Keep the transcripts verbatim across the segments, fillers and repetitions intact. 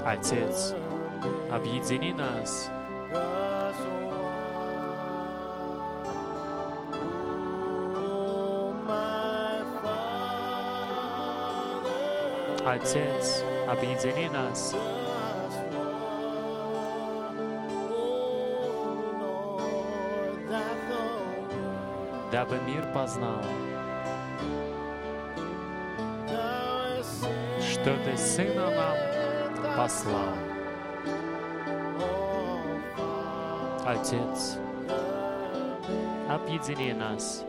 Отец, объедини нас. Отец, объедини нас. Дабы мир познал, что Ты Сына нам послал. Отец, объедини нас.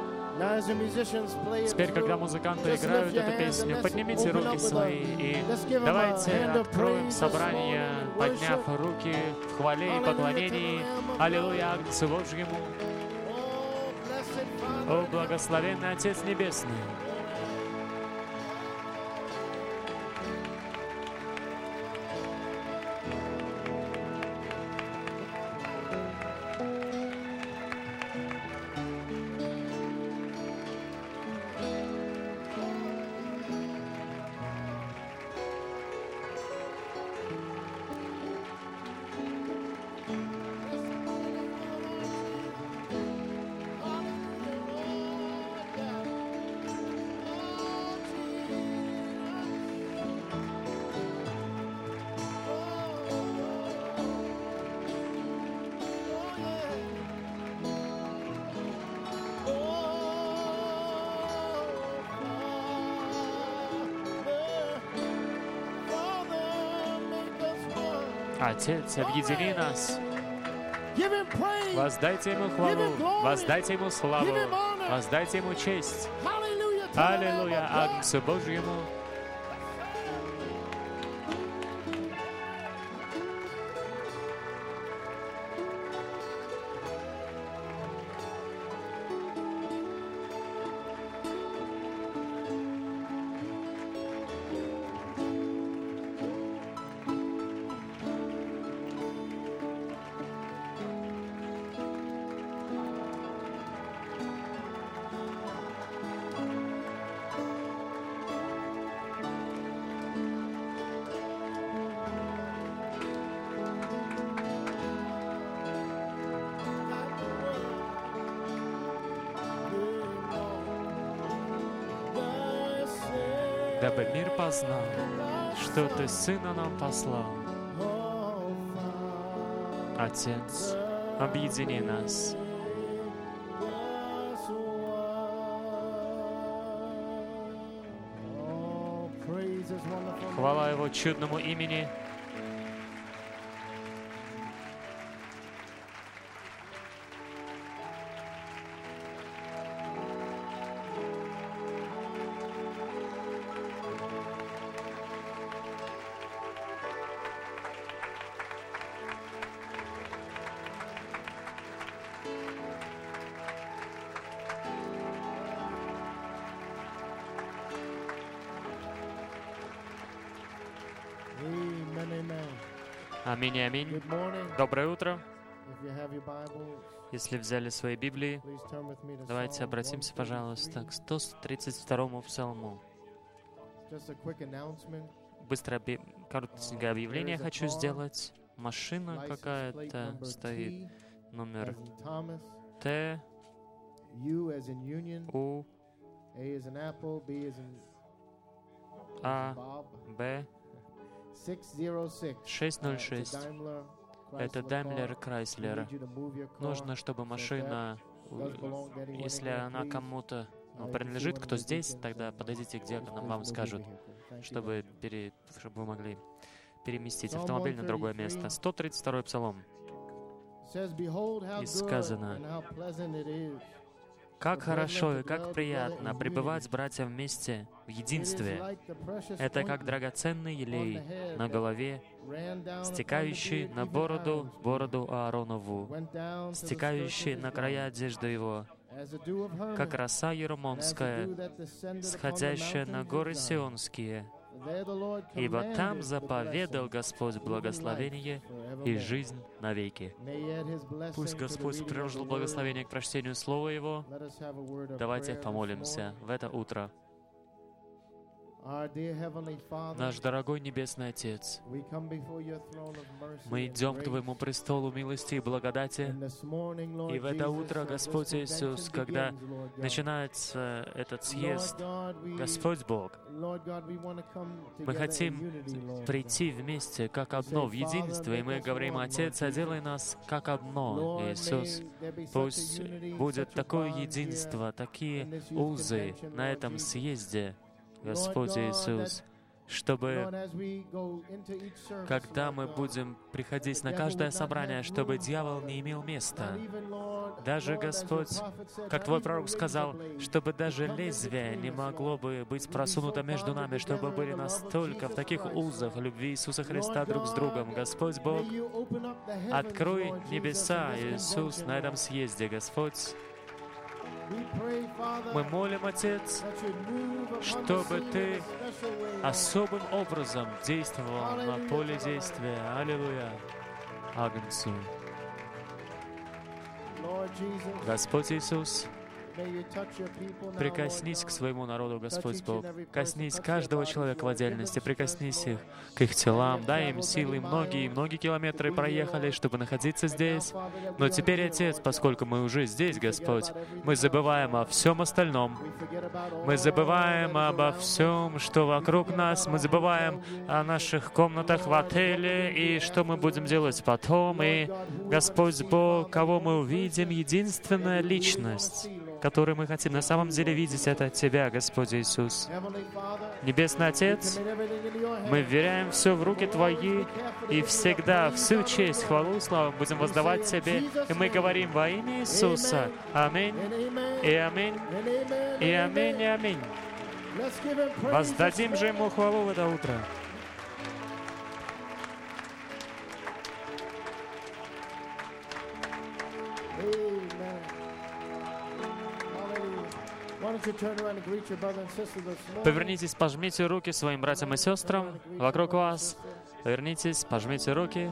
Теперь, когда музыканты играют эту песню, поднимите руки свои и давайте откроем собрание, подняв руки в хвале и поклонении. Аллилуйя Агнцу Божьему. О, благословенный Отец Небесный! Отец, объедини нас. Воздайте Ему хвалу, воздайте Ему славу, воздайте Ему честь. Аллилуйя Агнцу Божьему. Дабы мир познал, что Ты Сына нам послал. Отец, объедини нас. Хвала Его чудному имени. Аминь, аминь. Доброе утро. Если взяли свои Библии, давайте обратимся, пожалуйста, к сто тридцать второму псалму. Быстро обе... коротенькое объявление хочу сделать. Машина какая-то стоит. Номер Т, У, А, Б, шесть ноль шесть. Это Daimler Chrysler. Нужно, чтобы машина, если она кому-то ну, принадлежит, кто здесь, тогда подойдите, где нам вам скажут, чтобы, пере, чтобы вы могли переместить автомобиль на другое место. сто тридцать второй псалом. И сказано: «Как хорошо и как приятно пребывать с братьями вместе в единстве. Это как драгоценный елей на голове, стекающий на бороду, бороду Ааронову, стекающий на края одежды его, как роса еремонская, сходящая на горы Сионские. Ибо там заповедал Господь благословение и жизнь навеки». Пусть Господь приложил благословение к прочтению Слова Его. Давайте помолимся в это утро. Наш дорогой Небесный Отец, мы идем к Твоему престолу милости и благодати, и в это утро, Господь Иисус, когда начинается этот съезд, Господь Бог, мы хотим прийти вместе как одно в единстве, и мы говорим: Отец, оделай нас как одно, Иисус. Пусть будет такое единство, такие узы на этом съезде, Господь Иисус, чтобы, когда мы будем приходить на каждое собрание, чтобы дьявол не имел места. Даже, Господь, как Твой пророк сказал, чтобы даже лезвие не могло бы быть просунуто между нами, чтобы были настолько в таких узах любви Иисуса Христа друг с другом. Господь Бог, открой небеса, Иисус, на этом съезде, Господь. Мы молим, Отец, чтобы Ты особым образом действовал на поле действия. Аллилуйя. Агнцу. Господь Иисус, прикоснись к своему народу, Господь Бог. Коснись каждого человека в отдельности, прикоснись их к их телам, дай им силы. Многие, многие километры проехали, чтобы находиться здесь. Но теперь, Отец, поскольку мы уже здесь, Господь, мы забываем о всем остальном. Мы забываем обо всем, что вокруг нас. Мы забываем о наших комнатах в отеле и что мы будем делать потом. И, Господь Бог, кого мы увидим, единственная личность, который мы хотим на самом деле видеть, это Тебя, Господь Иисус. Небесный Отец, мы вверяем все в руки Твои, и всегда всю честь, хвалу и славу будем воздавать Тебе, и мы говорим во имя Иисуса. Аминь, и аминь, и аминь, и аминь. Воздадим же Ему хвалу в это утро. Повернитесь, пожмите руки своим братьям и сестрам вокруг вас. Повернитесь, пожмите руки.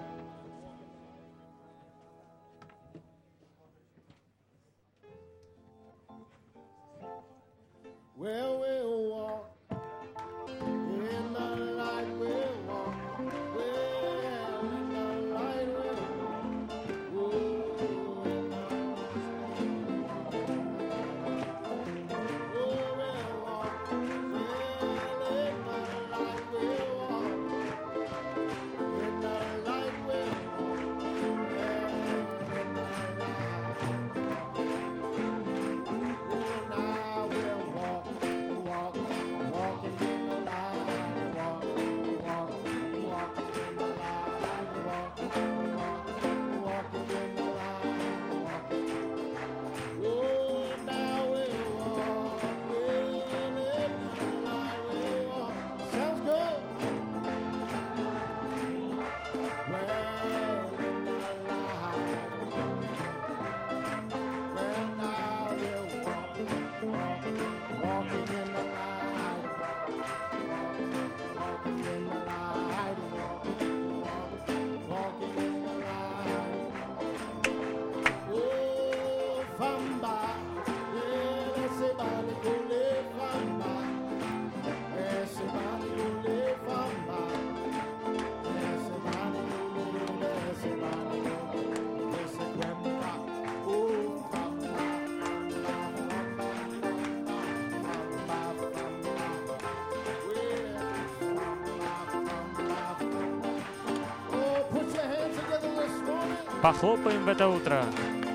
Похлопаем в это утро.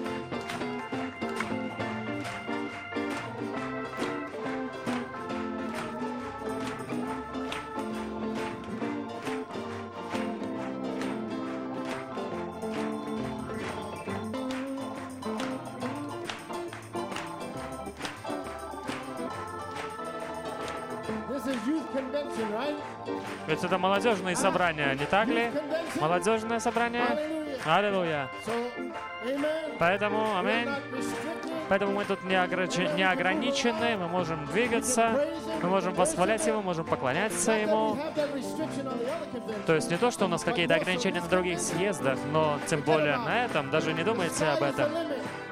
Ведь это молодежные собрания, не так ли? Молодежное собрание? Аллилуйя. Поэтому, аминь. Поэтому мы тут не, ограничены, не ограничены, мы можем двигаться, мы можем восхвалять Его, можем поклоняться Ему. То есть не то, что у нас какие-то ограничения на других съездах, но тем более на этом, даже не думайте об этом.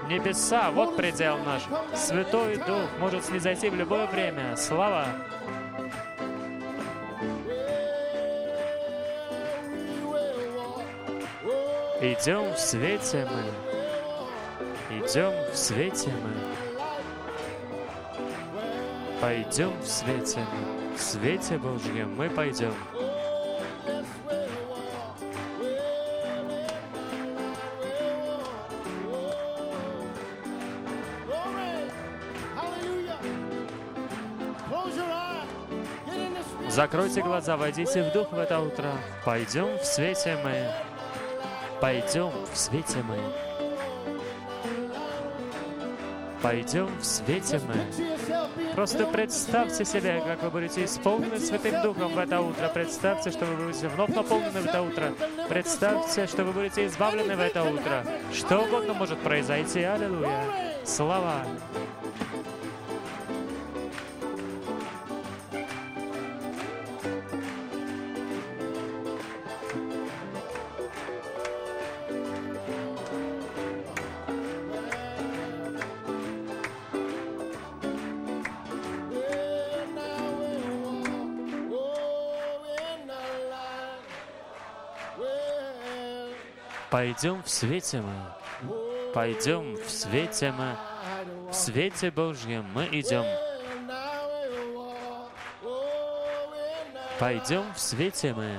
Небеса, вот предел наш. Святой Дух может снизойти в любое время. Слава Идем в свете мы, идем в свете мы, пойдем в свете мы, в свете Божьем мы пойдем. Закройте глаза, войдите в дух в это утро. Пойдем в свете мы. Пойдем в свете мы. Пойдем в свете мы. Просто представьте себе, как вы будете исполнены Святым Духом в это утро. Представьте, что вы будете вновь наполнены в это утро. Представьте, что вы будете избавлены в это утро. Что угодно может произойти. Аллилуйя. Слава. Пойдем в свете мы, пойдем в свете мы, в свете Божьем мы идем. Пойдем в свете мы.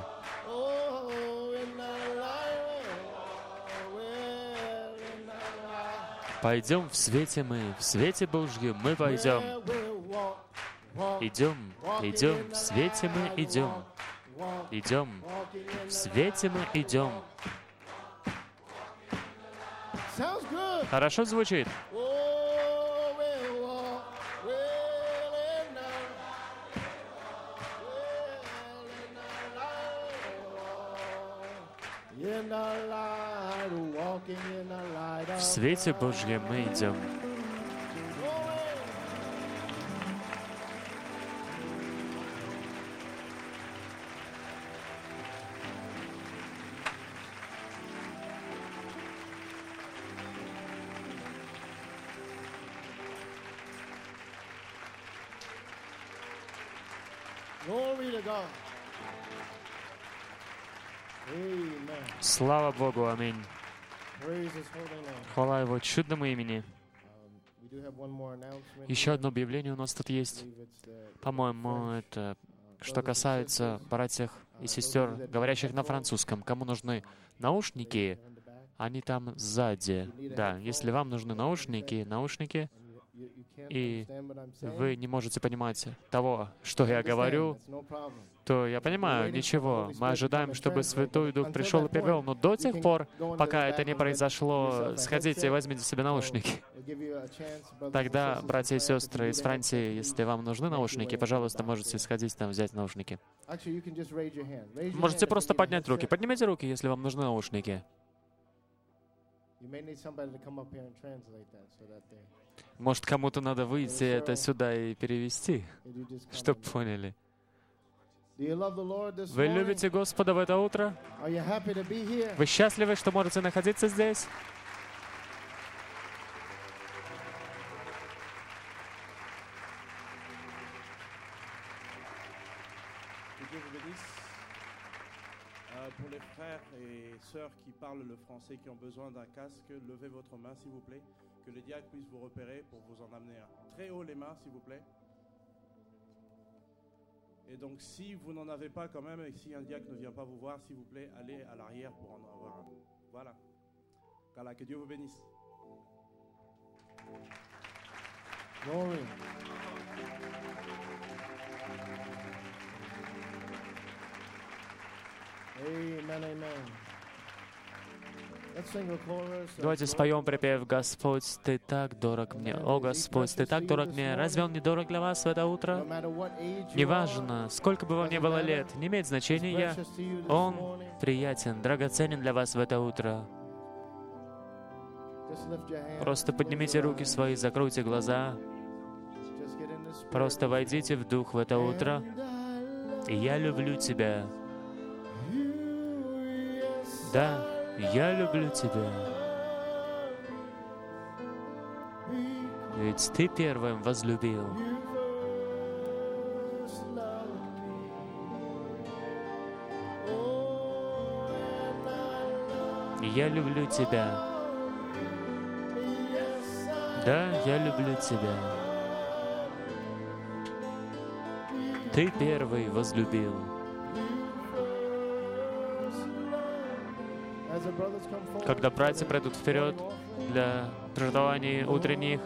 Пойдем в свете мы, в свете Божьем мы пойдем. Идем, идем, в свете мы идем. Идем, в свете мы идем. Хорошо звучит? В свете Божьем мы идем. Слава Богу, аминь. Хвала Его чудному имени. Еще одно объявление у нас тут есть. По-моему, это что касается братьев и сестер, говорящих на французском. Кому нужны наушники, они там сзади. Да, если вам нужны наушники, наушники, и вы не можете понимать того, что я говорю, то я понимаю, ничего. Мы ожидаем, чтобы Святой Дух пришел и перевел. Но до тех пор, пока это не произошло, сходите и возьмите себе наушники. Тогда, братья и сестры из Франции, если вам нужны наушники, пожалуйста, можете сходить там взять наушники. Можете просто поднять руки. Поднимите руки, если вам нужны наушники. Может, кому-то надо выйти это сюда и перевести, чтобы поняли. Вы любите Господа в это утро? Вы счастливы, что можете находиться здесь? Pour les frères et sœurs qui parlent le français, qui ont besoin d'un casque, levez votre main, s'il vous plaît, que les diacres puissent vous repérer pour vous en amener un. Très haut les mains, s'il vous plaît. Et donc, si vous n'en avez pas quand même, et si un diacre ne vient pas vous voir, s'il vous plaît, allez à l'arrière pour en avoir un. Voilà. Voilà, que Dieu vous bénisse. Glory. Amen, amen. Let's sing a chorus. Давайте споем припев «Господь, Ты так дорог мне». О, Господь, Ты так дорог мне. Разве Он не дорог для вас в это утро? Неважно, сколько бы вам ни было лет, не имеет значения. Он приятен, драгоценен для вас в это утро. Просто поднимите руки свои, закройте глаза. Просто войдите в дух в это утро. И я люблю Тебя. Да, я люблю Тебя. Ведь Ты первым возлюбил. Я люблю Тебя. Да, я люблю Тебя. Ты первый возлюбил. Когда братья пройдут вперед для прерываний утренних,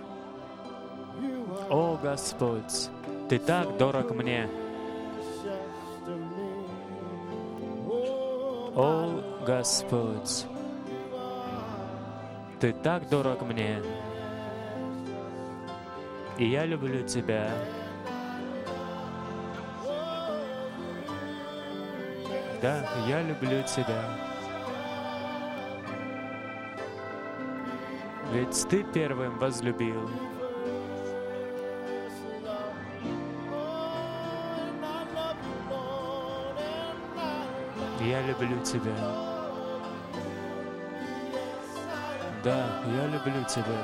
о Господь, Ты так дорог мне. О Господь, Ты так дорог мне. И я люблю Тебя. Да, я люблю Тебя. Ведь Ты первым возлюбил. Я люблю Тебя. Да, я люблю Тебя.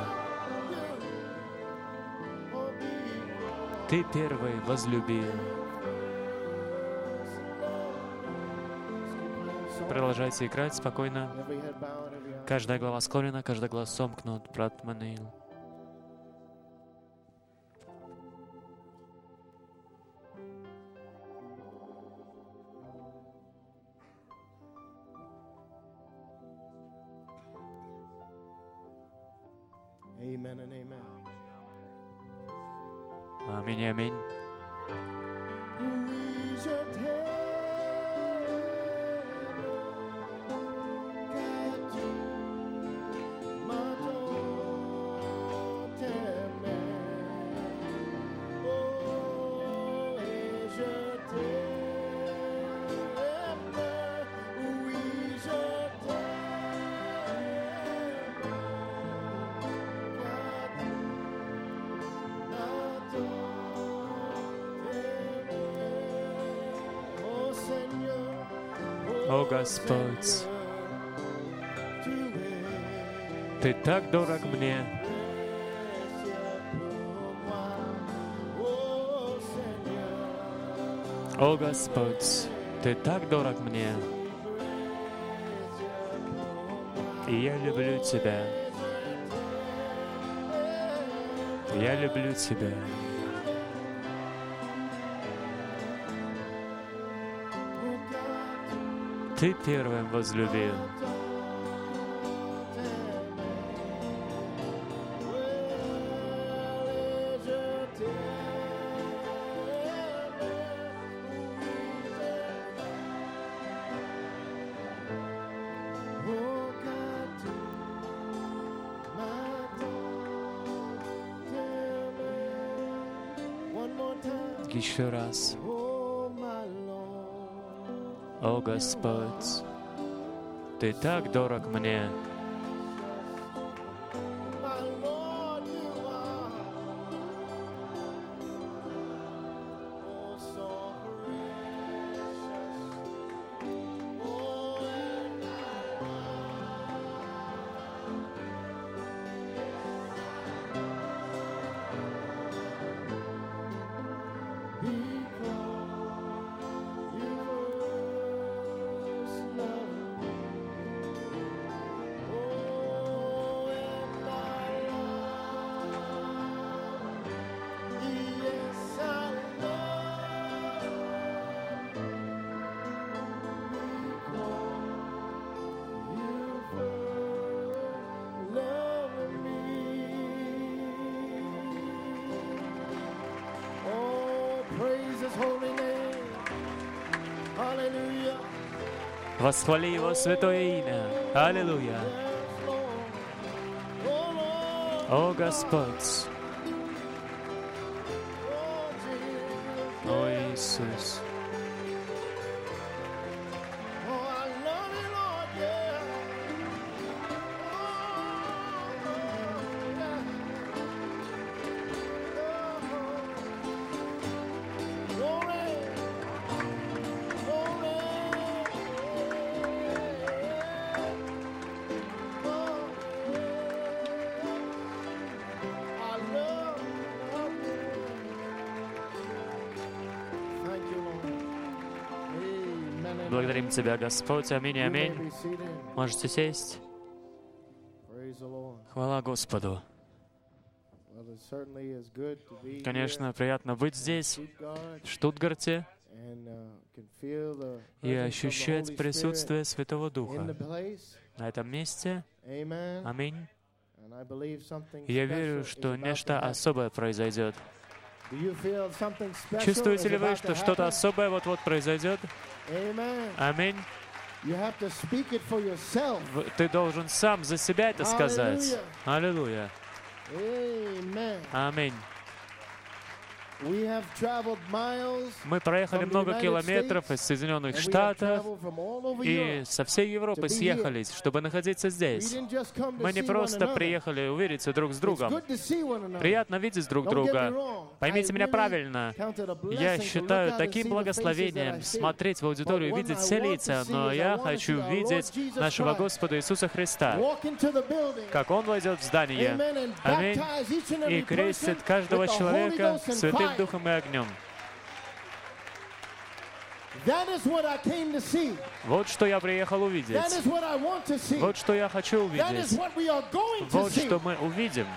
Ты первый возлюбил. Продолжайте играть спокойно. Каждая голова склонена, каждый глаз сомкнут, брат Манеил. Аминь, аминь. О Господь, Ты так дорог мне. О Господь, Ты так дорог мне. И я люблю Тебя. Я люблю Тебя. Ты первым возлюбил. Еще раз. О Господь, Ты так дорог мне. Восхвали Его святое имя. Аллилуйя. О Господь. О Иисус. Благодарим Тебя, Господь. Аминь, аминь. Можете сесть. Хвала Господу. Well, it certainly is good to be Конечно, приятно быть здесь, here, God, в Штутгарте, and uh, can feel the и presence of the ощущать Holy присутствие Spirit Святого in the Духа place. на этом месте. Amen. Аминь. And I believe something И я special верю, is что about to нечто happen. особое произойдет. Do you feel something special Чувствуете is ли вы, about что to что-то happen? особое вот-вот произойдет? Amen. Аминь. You have to speak it for yourself. В- Ты должен сам за себя это сказать. Аллилуйя. Amen. Аминь. We have traveled miles, Мы проехали From the много United километров States, из Соединенных and we have Штатов traveled from all over и Europe. со всей Европы to be here. съехались, чтобы находиться We здесь. didn't just come to Мы не see one просто another. приехали увидеться друг с It's другом. good to see one another. Приятно видеть друг Don't get me друга. wrong. Поймите I меня really правильно. count it a blessing Я to считаю look out and таким see the faces that I благословением see. смотреть в аудиторию и But what видеть I все want to лица, see но is I я want to хочу see our Lord видеть Jesus нашего Christ Господа Иисуса Христа, walk into the building. как Он войдет в здание. Amen. And Аминь. baptize each and И every крестит person каждого with the Holy человека Ghost and Святым fire. Духом и огнем. That is what I came to see. Вот что я приехал That увидеть. is what I want to see. Вот что я хочу That is увидеть. what we are going to Вот see. что мы увидим.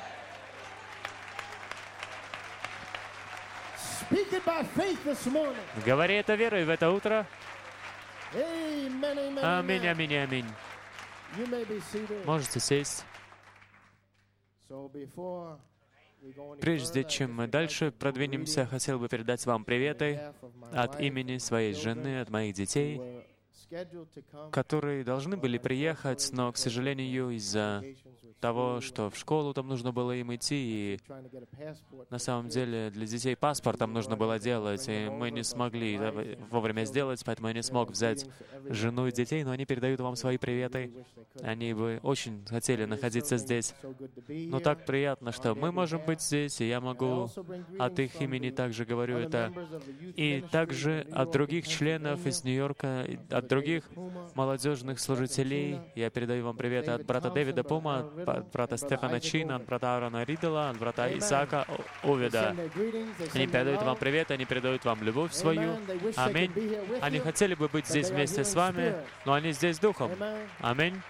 Speak it by faith this morning. Говори это верой в это утро. Amen, amen, Аминь, amen. аминь, аминь. You may be seated. Можете сесть. So before we go any Прежде further, I чем just мы would like дальше to продвинемся, greet хотел бы передать вам on приветы behalf of my от wife имени and своей children жены, от моих who детей, were scheduled to come, которые должны были приехать, но, к сожалению, из-за того, что в школу там нужно было им идти, и trying to get a passport на for самом the kids. деле для детей паспорт там нужно было делать, и мы не смогли да, вовремя сделать, поэтому я не смог взять жену и детей, но они передают вам свои приветы. Они бы очень хотели находиться здесь. Но так приятно, что мы можем быть здесь, и я могу от их имени также говорю это. И также от других членов из Нью-Йорка, и от других молодежных служителей. Я передаю вам приветы от брата Дэвида Пума, от от брата Стефана Чина, от брата Аарона Риддела, от брата Исаака О- Овида. Они передают вам привет, они передают вам любовь свою. Аминь. Они хотели бы быть здесь вместе с вами, но они здесь духом. Аминь.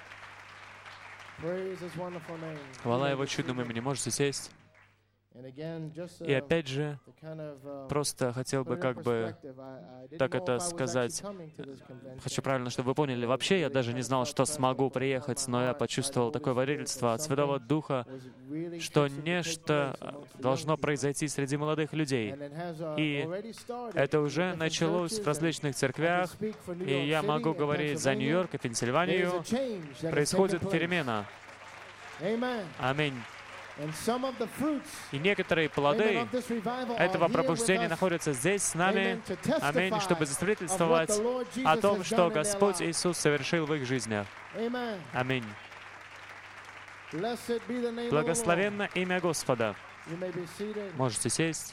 Хвала Его чудному имени. Можете сесть. И опять же, просто хотел бы как бы так это сказать. Хочу правильно, чтобы вы поняли. Вообще, я даже не знал, что смогу приехать, но я почувствовал такое водительство от Святого Духа, что нечто должно произойти среди молодых людей. И это уже началось в различных церквях, и я могу говорить за Нью-Йорк и Пенсильванию. Происходит перемена. Аминь. И некоторые плоды этого пробуждения находятся здесь с нами, аминь, чтобы засвидетельствовать о том, что Господь Иисус совершил в их жизнях. Аминь. Благословенно имя Господа. Можете сесть.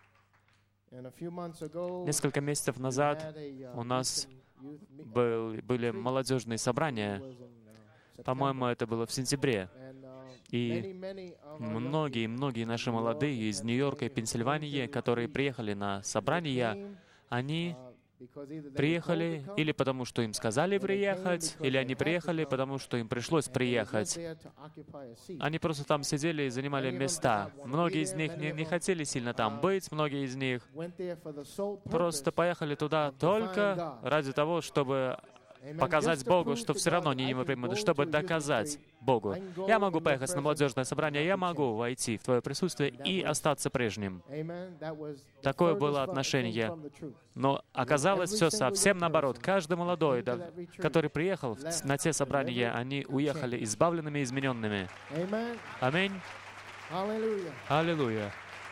Несколько месяцев назад у нас был, были молодежные собрания. По-моему, это было в сентябре. И многие-многие наши молодые из Нью-Йорка и Пенсильвании, которые приехали на собрания, они приехали или потому, что им сказали приехать, или они приехали, потому что им пришлось приехать. Они просто там сидели и занимали места. Многие из них не, не хотели сильно там быть, многие из них просто поехали туда только ради того, чтобы показать Богу, что все равно они не примут, чтобы доказать Богу. Я могу поехать на молодежное собрание, я могу войти в Твое присутствие и остаться прежним. Такое было отношение. Но оказалось все совсем наоборот. Каждый молодой, да, который приехал на те собрания, они уехали избавленными и измененными. Аминь. Аллилуйя.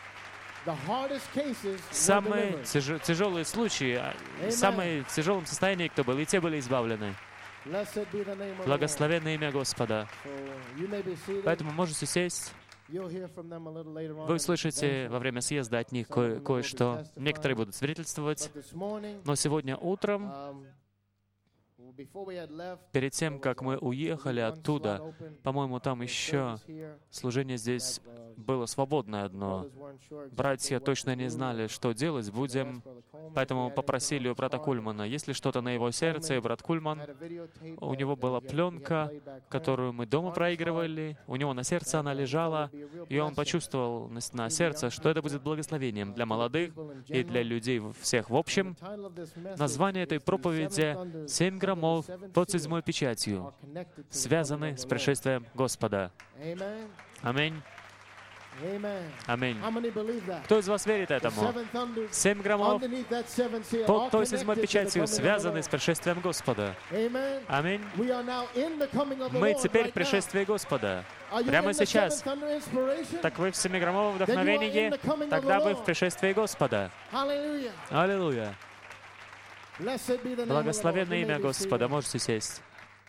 Самые тяж- тяжелые случаи, самые в тяжелом состоянии, кто был, и те были избавлены. Благословенное имя Господа. Поэтому можете сесть. Вы услышите во время съезда от них ко- кое-что. Некоторые будут свидетельствовать. Но сегодня утром Перед тем, как мы уехали оттуда, по-моему, там еще служение здесь было свободное одно. Братья точно не знали, что делать будем, поэтому попросили у брата Кульмана, есть ли что-то на его сердце, и брат Кульман, у него была пленка, которую мы дома проигрывали, у него на сердце она лежала, и он почувствовал на сердце, что это будет благословением для молодых и для людей всех в общем. Название этой проповеди «Семь громов под седьмой печатью» связаны с пришествием Господа. Аминь. Аминь. Кто из вас верит этому? Семь громов под той седьмой печатью связаны с пришествием Господа. Аминь. Мы теперь в пришествии Господа. Прямо сейчас. Так вы в семиграммовом вдохновении, тогда вы в пришествии Господа. Аллилуйя. Благословенное имя Господа. Можете сесть.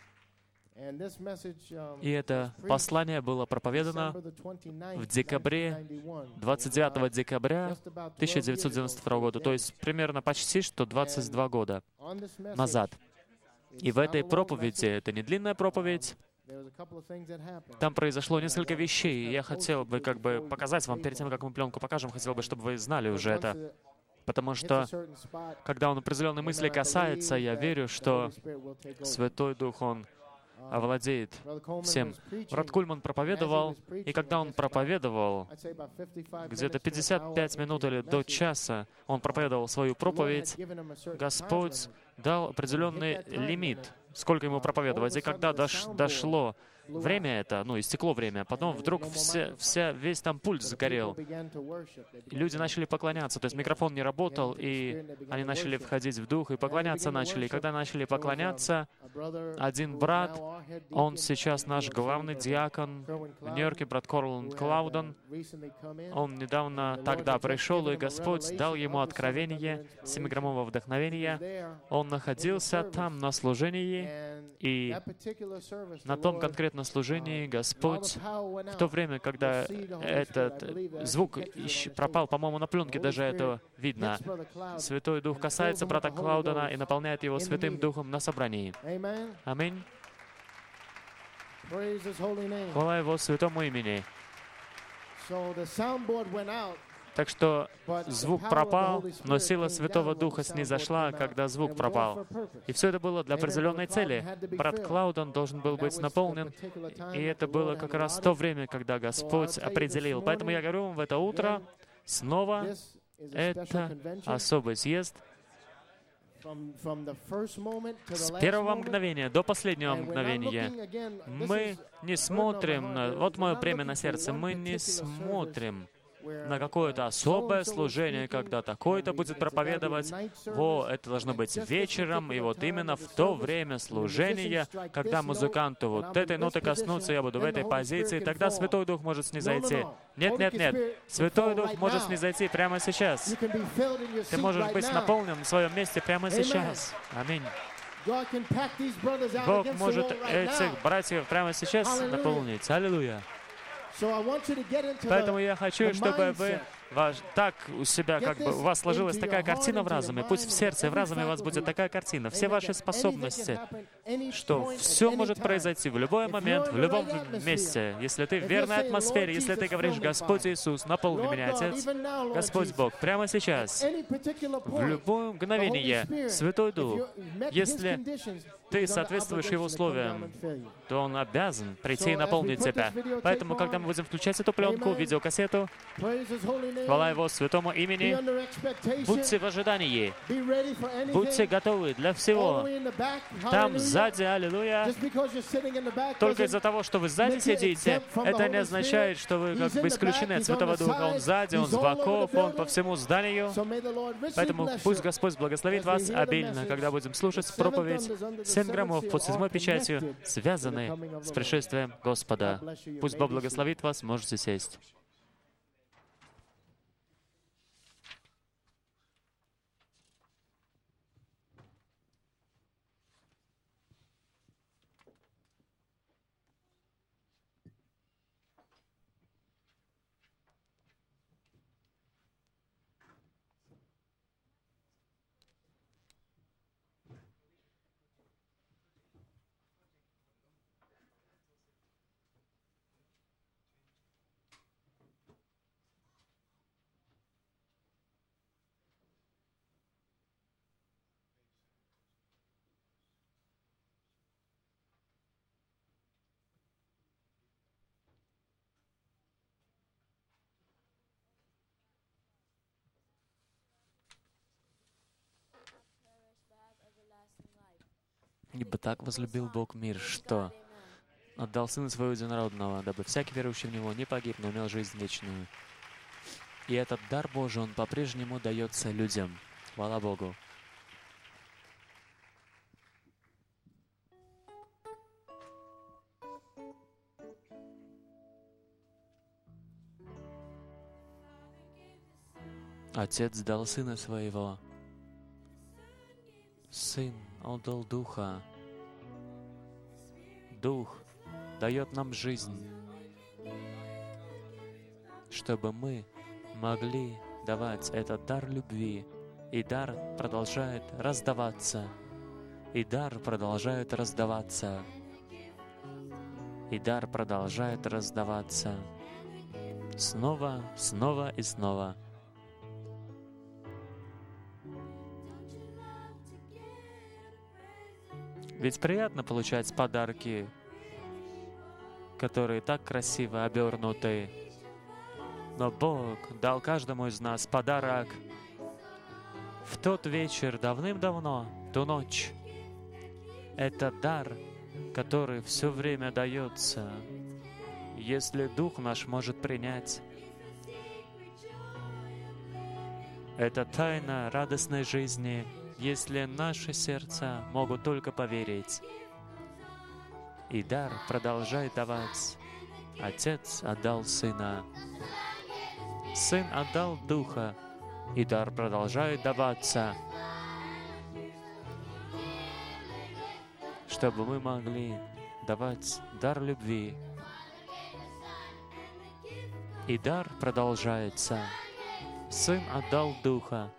И это послание было проповедано в декабре, двадцать девятого декабря тысяча девятьсот девяносто второго года, то есть примерно почти что двадцать два года назад. И в этой проповеди, это не длинная проповедь, там произошло несколько вещей, и я хотел бы как бы показать вам, перед тем, как мы пленку покажем, хотел бы, чтобы вы знали уже это. Потому что, когда он определенной мысли касается, я верю, что Святой Дух, Он овладеет всем. Брат Кульман проповедовал, и когда он проповедовал, где-то пятьдесят пять минут или до часа, он проповедовал свою проповедь, Господь дал определенный лимит, сколько ему проповедовать. И когда дош, дошло время это, ну, истекло время, потом вдруг вся, вся, весь там пульс загорел. И люди начали поклоняться, то есть микрофон не работал, и они начали входить в дух и поклоняться начали. И когда начали поклоняться, один брат, он сейчас наш главный диакон в Нью-Йорке, брат Корланд Клаудон, он недавно тогда пришел, и Господь дал ему откровение, семиграммового вдохновения. Он находился там на служении, и на том конкретном служении Господь, в то время, когда этот звук пропал, по-моему, на пленке даже это видно, Святой Дух касается брата Клаудона и наполняет его Святым Духом на собрании. Аминь. Хвала Его святому имени. Так что звук пропал, но сила Святого Духа снизошла, когда звук пропал. И все это было для определенной цели. Брат Клаудон должен был быть наполнен, и это было как раз то время, когда Господь определил. Поэтому я говорю вам в это утро, снова это особый съезд. С первого мгновения до последнего мгновения мы не смотрим, на, вот мое бремя на сердце, мы не смотрим на какое-то особое служение, когда такой-то будет проповедовать. Во, это должно быть вечером, и вот именно в то время служения, когда музыканту вот этой ноты коснутся, я буду в этой позиции, тогда Святой Дух может снизойти. Нет, нет, нет. Святой Дух может снизойти прямо сейчас. Ты можешь быть наполнен в своем месте прямо сейчас. Аминь. Бог может этих братьев прямо сейчас наполнить. Аллилуйя. Поэтому я хочу, чтобы вы ваш, так у себя, как бы, у вас сложилась такая картина в разуме, пусть в сердце и в разуме у вас будет такая картина, все ваши способности, что все может произойти в любой момент, в любом месте, если ты в верной атмосфере, если ты говоришь: «Господь Иисус, наполни меня, Отец, Господь Бог, прямо сейчас, в любое мгновение, Святой Дух, если ты соответствуешь Его условиям, то Он обязан прийти и наполнить тебя. Поэтому, когда мы будем включать эту пленку, видеокассету, хвала Его святому имени, будьте в ожидании, будьте готовы для всего. Там сзади, аллилуйя, только из-за того, что вы сзади сидите, это не означает, что вы как бы исключены от Святого Духа. Он сзади, Он с боков, Он по всему зданию. Поэтому пусть Господь благословит вас обильно, когда будем слушать проповедь. Семь громов под седьмой печатью связаны с пришествием Господа. Пусть Бог благословит вас, можете сесть. Ибо так возлюбил Бог мир, что отдал Сына Своего Единородного, дабы всякий верующий в Него не погиб, но имел жизнь вечную. И этот дар Божий, он по-прежнему дается людям. Хвала Богу. Отец дал Сына Своего. Сын отдал Духа. Дух дает нам жизнь, чтобы мы могли давать этот дар любви. И дар продолжает раздаваться. И дар продолжает раздаваться. И дар продолжает раздаваться. Снова, снова и снова. Ведь приятно получать подарки, которые так красиво обернуты. Но Бог дал каждому из нас подарок в тот вечер давным-давно, ту ночь. Это дар, который все время дается, если Дух наш может принять. Это тайна радостной жизни, если наши сердца могут только поверить. И дар продолжает давать. Отец отдал Сына. Сын отдал Духа. И дар продолжает даваться, чтобы мы могли давать дар любви. И дар продолжается. Сын отдал Духа.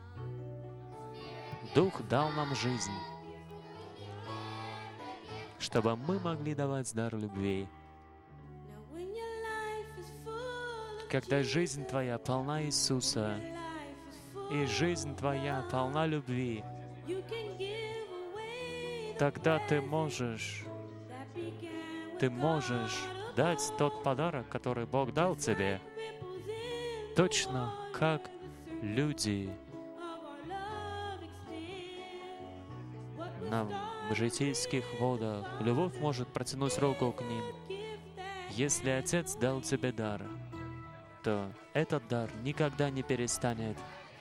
Дух дал нам жизнь, чтобы мы могли давать дар любви. Когда жизнь твоя полна Иисуса, и жизнь твоя полна любви, тогда ты можешь, ты можешь дать тот подарок, который Бог дал тебе, точно как люди на житейских водах. Любовь может протянуть руку к ним. Если Отец дал тебе дар, то этот дар никогда не перестанет.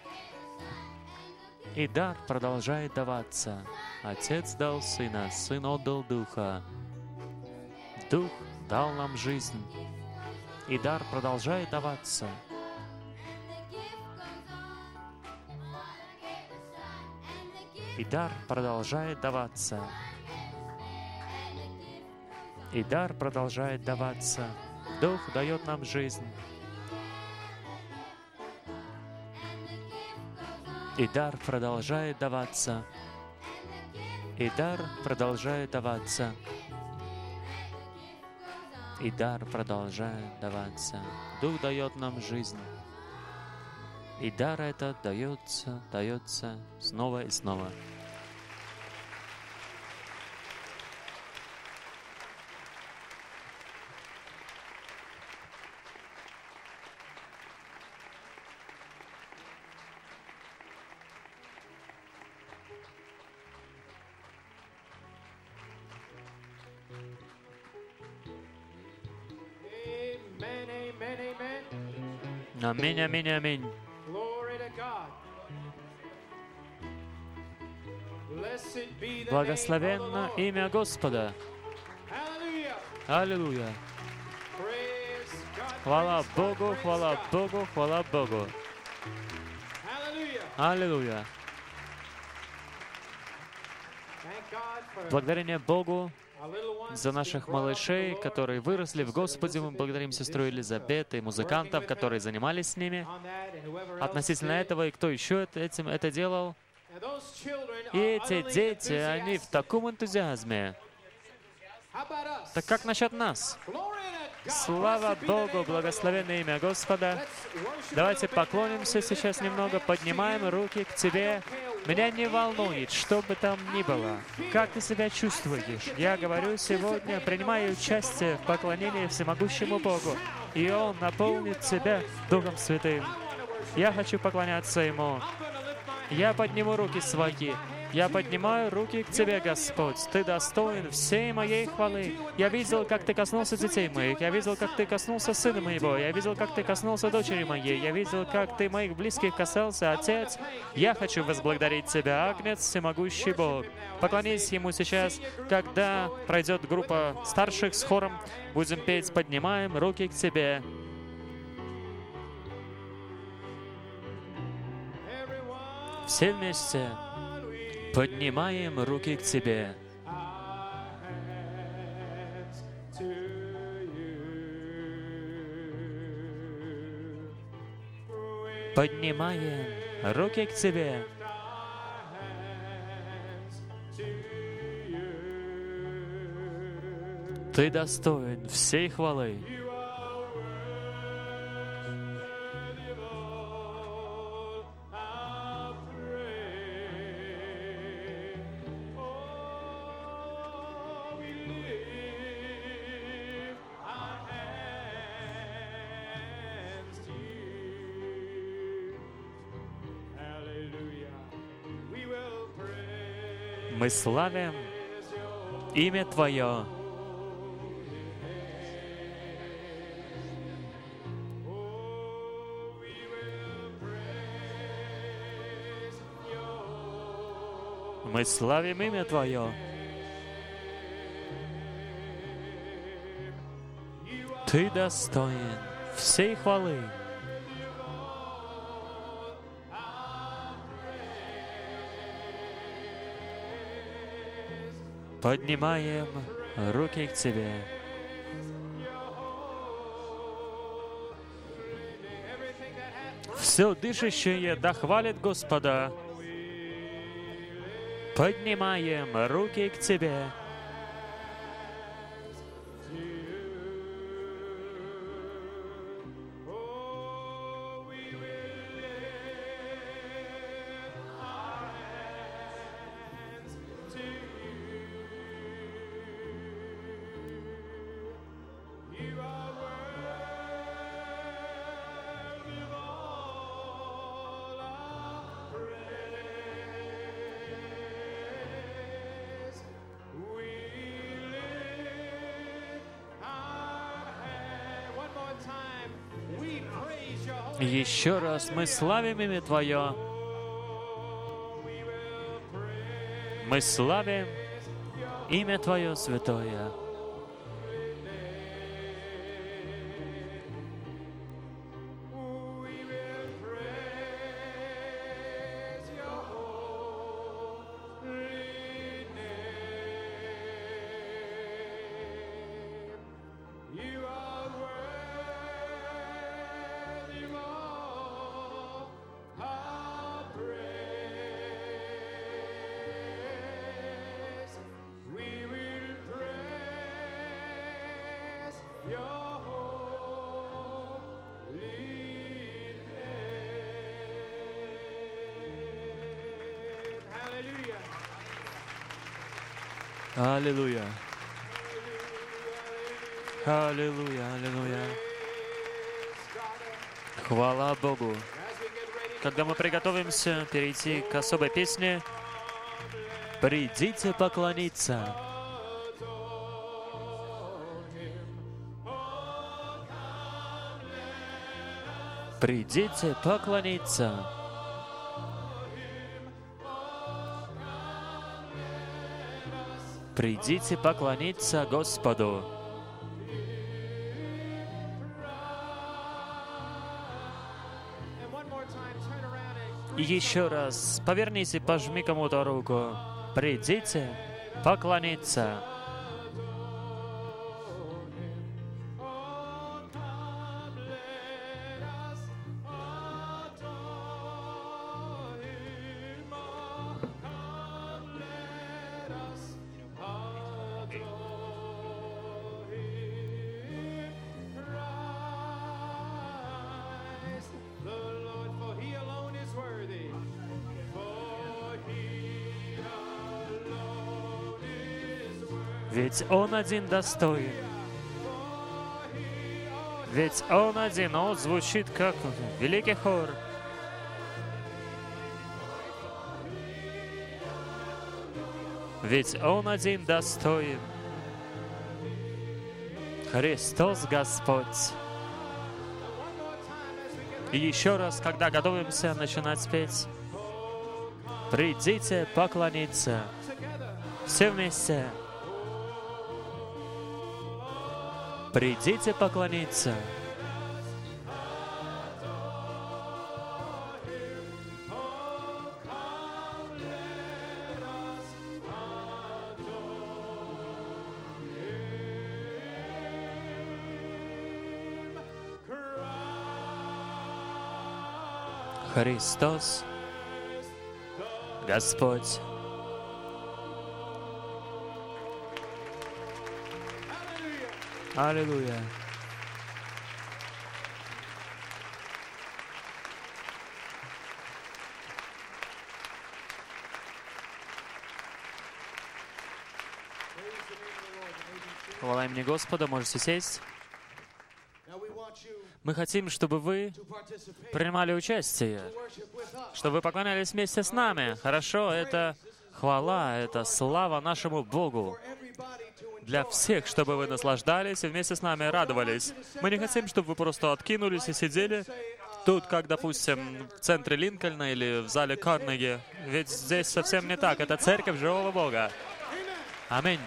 И дар продолжает даваться. Отец дал Сына, Сын отдал Духа. Дух дал нам жизнь. И дар продолжает даваться. И дар продолжает даваться. И дар продолжает даваться. Дух дает нам жизнь. И дар продолжает даваться. И дар продолжает даваться. И дар продолжает даваться. Дух дает нам жизнь. И дар этот дается, дается снова и снова. Аминь, аминь, аминь. Благословенно имя Господа. Аллилуйя. Хвала Богу, хвала Богу, хвала Богу. Аллилуйя. Благодарение Богу за наших малышей, которые выросли в Господе. Мы благодарим сестру Елизабет и музыкантов, которые занимались с ними. Относительно этого, и кто еще этим это делал. И эти дети, они в таком энтузиазме. Так как насчет нас? Слава Богу, благословенное имя Господа. Давайте поклонимся сейчас немного, поднимаем руки к Тебе. Меня не волнует, что бы там ни было. Как ты себя чувствуешь? Я говорю сегодня, принимаю участие в поклонении всемогущему Богу, и Он наполнит тебя Духом Святым. Я хочу поклоняться Ему. Я подниму руки свои, Я поднимаю руки к Тебе, Господь. Ты достоин всей моей хвалы. Я видел, как Ты коснулся детей моих. Я видел, как Ты коснулся сына моего. Я видел, как Ты коснулся дочери моей. Я видел, как Ты моих близких касался, Отец. Я хочу возблагодарить Тебя, Агнец, всемогущий Бог. Поклонись Ему сейчас, когда пройдет группа старших с хором. Будем петь, поднимаем руки к Тебе. Все вместе поднимаем руки к Тебе. Поднимаем руки к Тебе. Ты достоин всей хвалы. Мы славим имя Твое. Мы славим имя Твое. Ты достоин всей хвалы. Поднимаем руки к Тебе. Все дышащее да хвалит Господа. Поднимаем руки к Тебе. Еще раз мы славим имя Твое. Мы славим имя Твое святое. Аллилуйя. Аллилуйя, аллилуйя. Хвала Богу. Когда мы приготовимся перейти к особой песне, придите поклониться. Придите поклониться. Придите поклониться Господу. И еще раз повернись и пожми кому-то руку. Придите поклониться. Ведь Он один достоин. Ведь Он один, Он звучит как великий хор. ведь Он один достоин. Христос Господь. И еще раз, когда готовимся начинать петь, придите поклониться. Все вместе. Придите поклониться. Христос Господь. Аллилуйя. Хвала имени Господа, можете сесть. Мы хотим, чтобы вы принимали участие, чтобы вы поклонялись вместе с нами. Хорошо, это хвала, это слава нашему Богу. Для всех, чтобы вы наслаждались и вместе с нами радовались. Мы не хотим, чтобы вы просто откинулись и сидели тут, как, допустим, в центре Линкольна или в зале Карнеги. Ведь здесь совсем не так. Это церковь живого Бога. Аминь.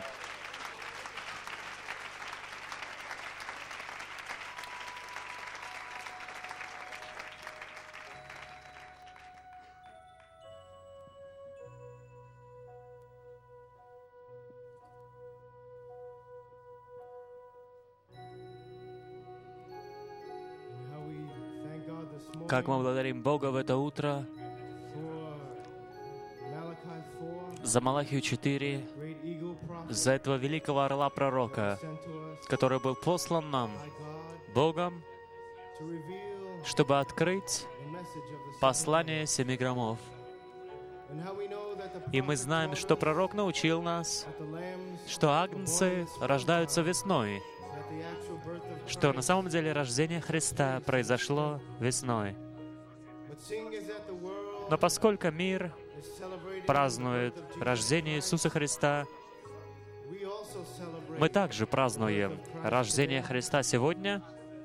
Как мы благодарим Бога в это утро за Малахию четыре, за этого великого орла пророка, который был послан нам Богом, чтобы открыть послание семи громов. И мы знаем, что пророк научил нас, что агнцы рождаются весной, что на самом деле рождение Христа произошло весной. Но поскольку мир празднует рождение Иисуса Христа, мы также празднуем рождение Христа сегодня,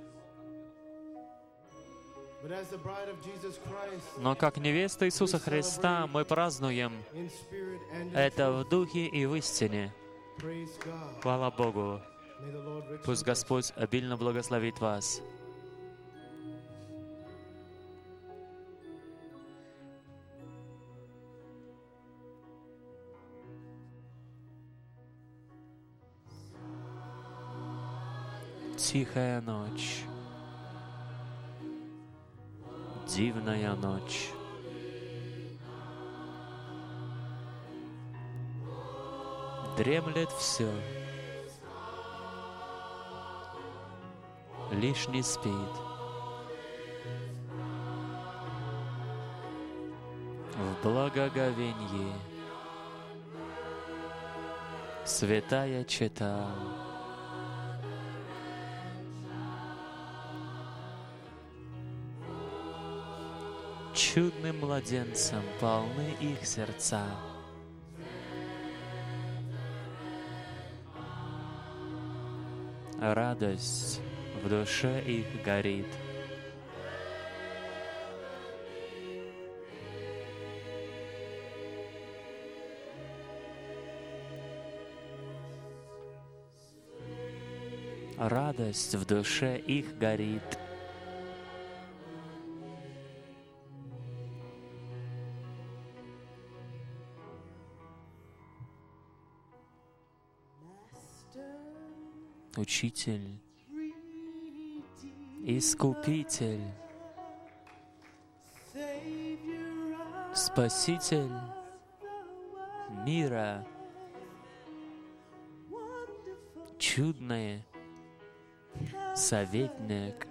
но как невеста Иисуса Христа мы празднуем это в духе и в истине. Хвала Богу! Пусть Господь обильно благословит вас. Тихая ночь, дивная ночь. Дремлет все, лишь не спит. В благоговенье святая чета. Чудным младенцем полны их сердца. Радость в душе их горит. Радость в душе их горит. Учитель, Искупитель, Спаситель мира, чудный советник,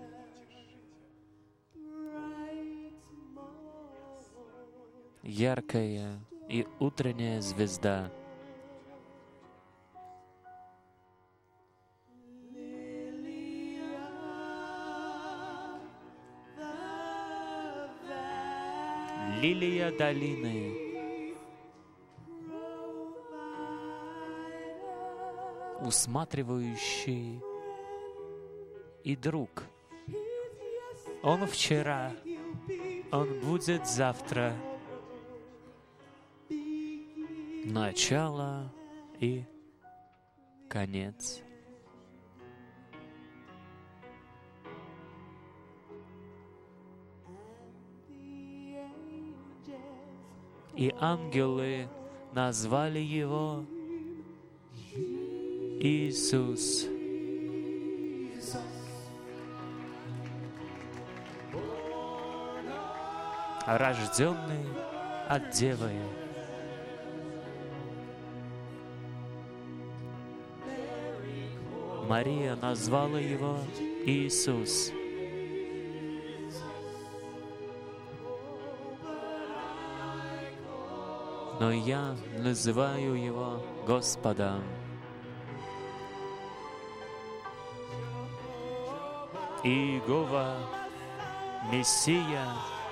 яркая и утренняя звезда. Лилия долины, усматривающий и друг. Он вчера, Он будет завтра. Начало и конец. И ангелы назвали Его Иисус. Рожденный от Девы. Мария назвала Его Иисус. Но я называю Его Господом. Иегова, Мессия,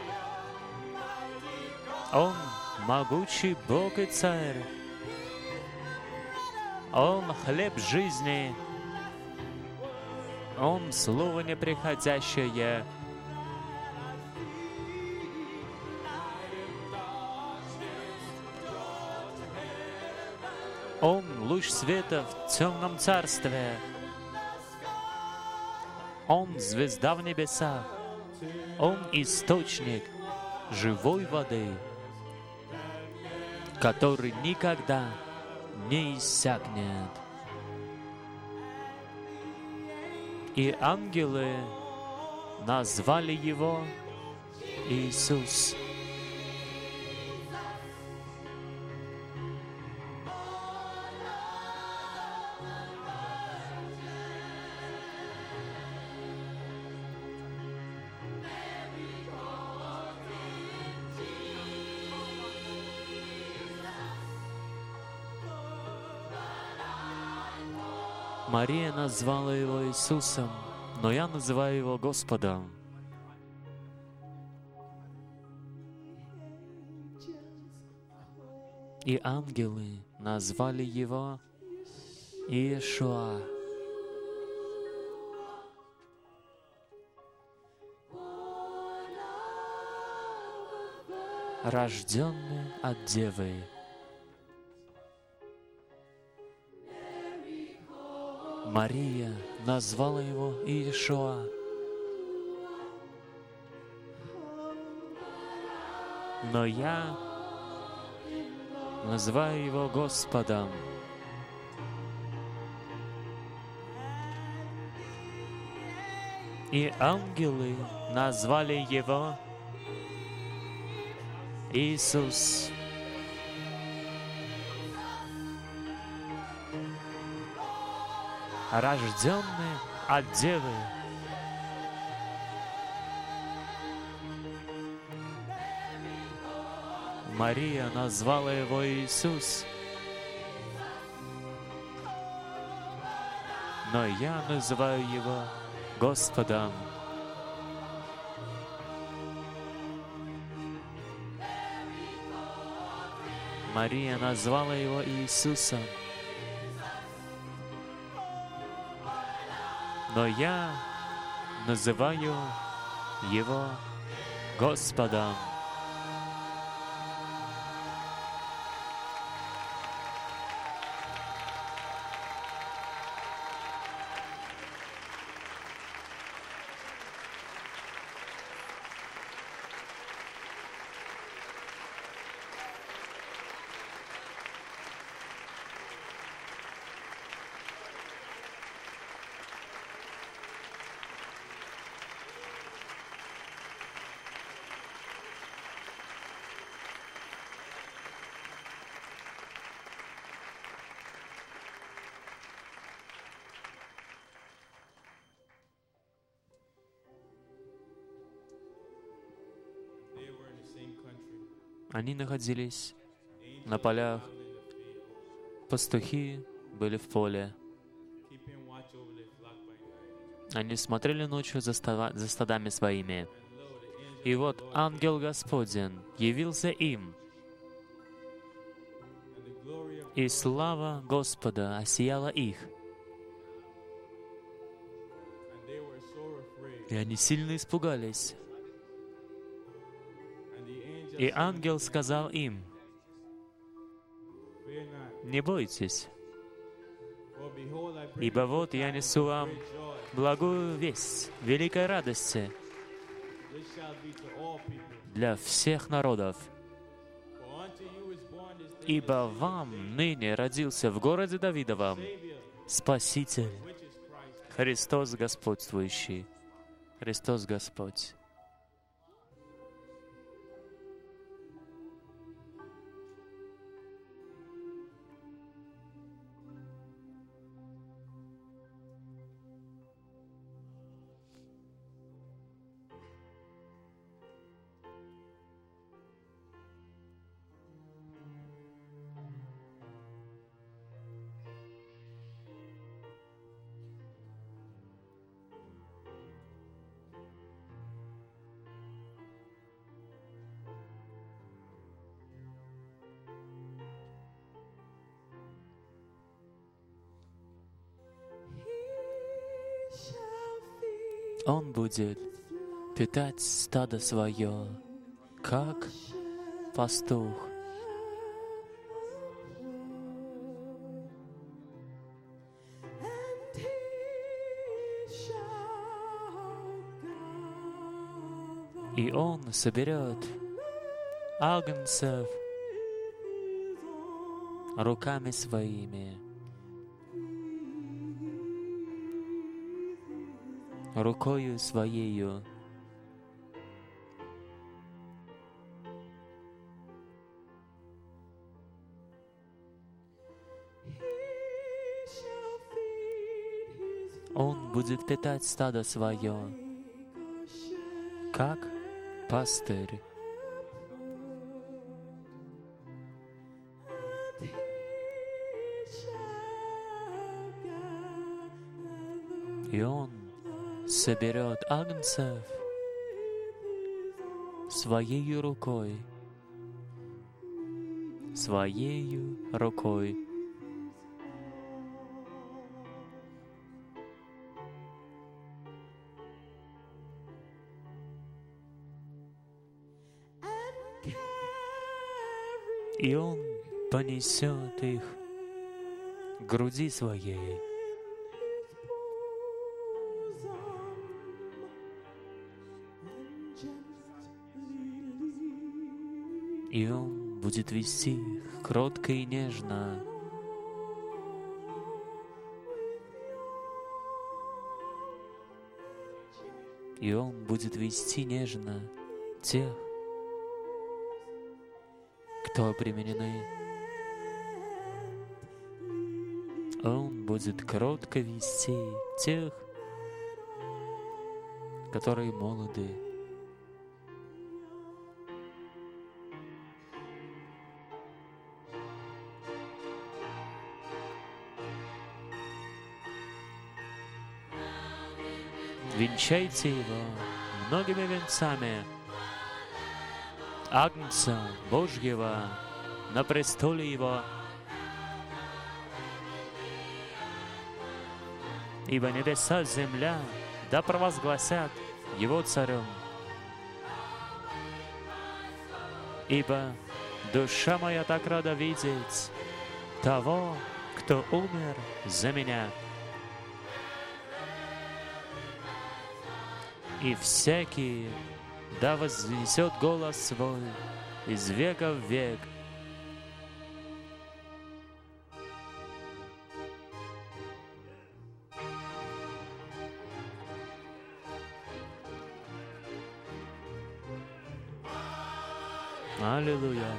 Он могучий Бог и Царь, Он хлеб жизни, Он слово неприходящее, Он луч света в темном царстве, Он звезда в небесах, Он источник живой воды, который никогда не иссякнет. И ангелы назвали Его Иисус. Мария назвала Его Иисусом, но я называю Его Господом. И ангелы назвали Его Иешуа. Рожденный от Девы. Мария назвала Его Иешуа. Но я называю Его Господом. И ангелы назвали Его Иисус. Рожденный от Девы. Мария назвала Его Иисус. Но я называю Его Господом. Мария назвала Его Иисусом. Но я называю Его Господом. Они находились на полях, пастухи были в поле. Они смотрели ночью за, става, за стадами своими. И вот ангел Господень явился им, и слава Господа осияла их. И они сильно испугались. И ангел сказал им: «Не бойтесь, ибо вот я несу вам благую весть, великой радости для всех народов. Ибо вам ныне родился в городе Давидовом Спаситель, Христос Господствующий». Христос Господь. Он будет питать стадо свое, как пастух. И Он соберет агнцев руками своими, рукою своею. Он будет питать стадо свое, как пастырь. И Он соберет агнцев своей рукой, своей рукой. И Он понесет их к груди своей. И Он будет вести их кротко и нежно. И Он будет вести нежно тех, кто обременены. Он будет кротко вести тех, которые молоды. Венчайте его многими венцами, Агнца Божьего на престоле его. Ибо небеса, земля да провозгласят его царем. Ибо душа моя так рада видеть того, кто умер за меня. И всякий да вознесет голос свой из века в век. Аллилуйя.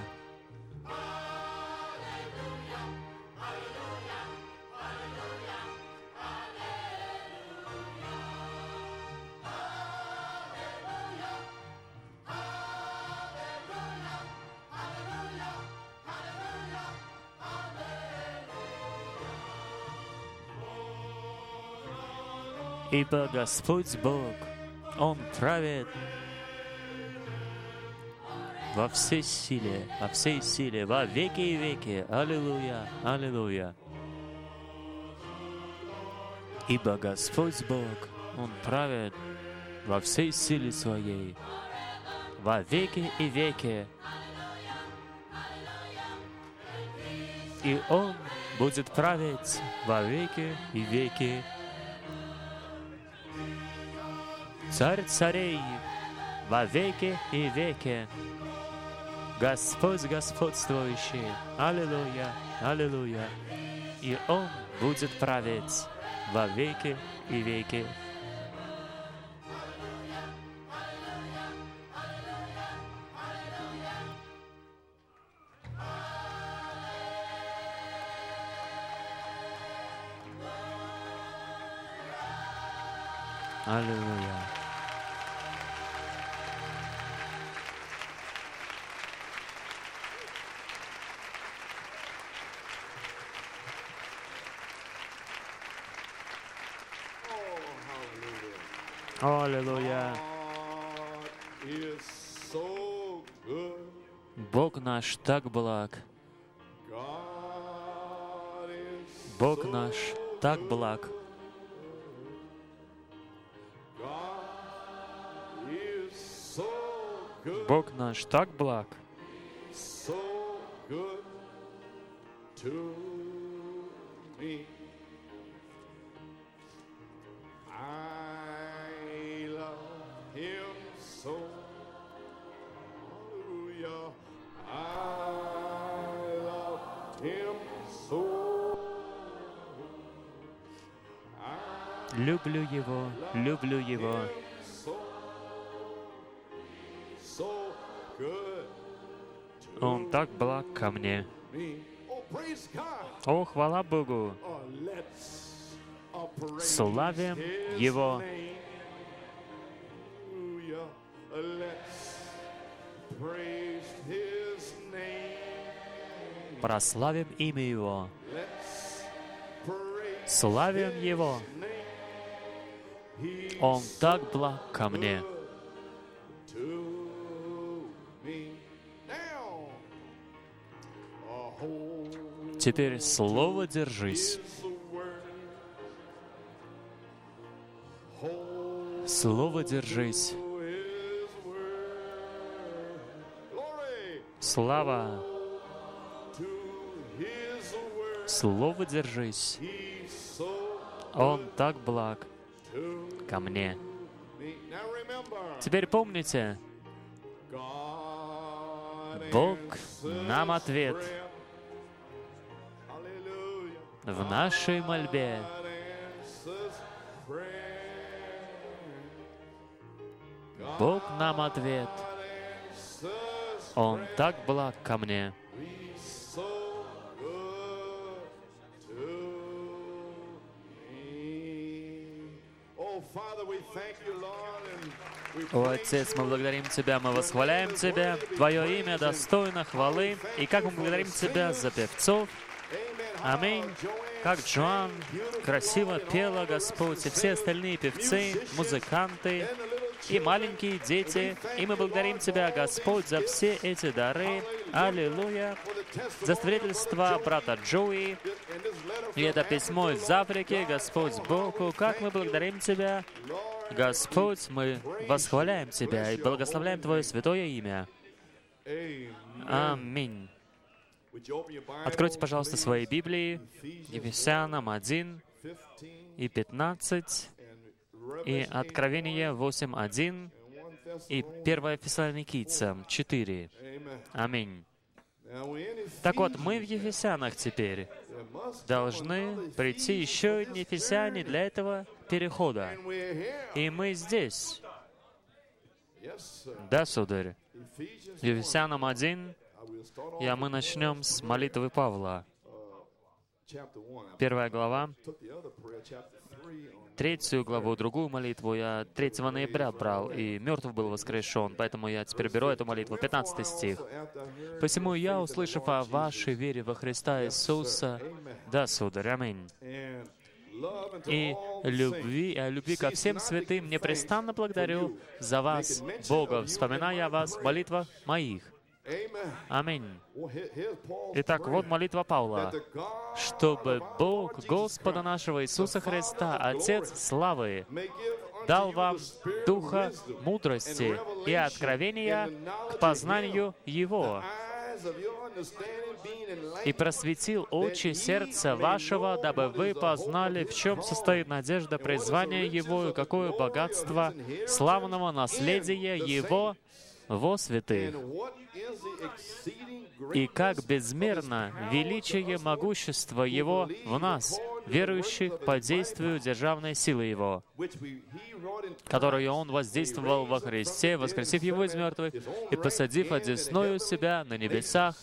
Ибо Господь Бог, Он правит во всей силе, во всей силе, во веки и веки. Аллилуйя, аллилуйя. Ибо Господь Бог, Он правит во всей силе Своей, во веки и веки. И Он будет править во веки и веки. Царь царей во веки и веки. Господь господствующий. Аллилуйя, аллилуйя. И Он будет править во веки и веки. Аллилуйя. Аллилуйя. Бог наш так благ. Бог наш так благ. Бог наш так благ. Люблю Его, люблю Его. Он так благ ко мне. О, хвала Богу! Славим Его! Прославим имя Его! Славим Его! Он так благ ко мне. Теперь слово держись. Слово держись. Слава. Слово держись. Он так благ ко мне. Теперь помните, Бог нам ответ в нашей мольбе. Бог нам ответ. Он так благ ко мне. О, Отец, мы благодарим Тебя, мы восхваляем Тебя. Твое имя достойно хвалы. И как мы благодарим Тебя за певцов. Аминь. Как Джоан красиво пела, Господь, и все остальные певцы, музыканты и маленькие дети. И мы благодарим Тебя, Господь, за все эти дары. Аллилуйя. За свидетельство брата Джоуи. И это письмо из Африки, Господь Богу. Как мы благодарим Тебя, Господь, мы восхваляем Тебя и благословляем Твое святое имя. Аминь. Откройте, пожалуйста, свои Библии, Ефесянам один и пятнадцать, и Откровение восемь один, и первое Фессалоникийцам четыре. Аминь. Так вот, мы в Ефесянах теперь должны прийти еще одни ефесяне для этого перехода. И мы здесь. Да, сударь. Ефесянам один, и мы начнем с молитвы Павла. Первая глава. Третью главу, другую молитву я третьего ноября брал, и мертв был воскрешен, поэтому я теперь беру эту молитву. пятнадцатый стих. «Посему я, услышав о вашей вере во Христа Иисуса...» Да, сударь, аминь. «И любви, о любви ко всем святым непрестанно благодарю за вас, Бога, вспоминая о вас в молитвах моих». Аминь. Итак, вот молитва Павла. «Чтобы Бог Господа нашего Иисуса Христа, Отец славы, дал вам духа мудрости и откровения к познанию Его, и просветил очи сердца вашего, дабы вы познали, в чем состоит надежда призвания Его и какое богатство славного наследия Его во святых, и как безмерно величие могущества Его в нас, верующих по действию державной силы Его, которую Он воздействовал во Христе, воскресив Его из мертвых и посадив одесную Себя на небесах.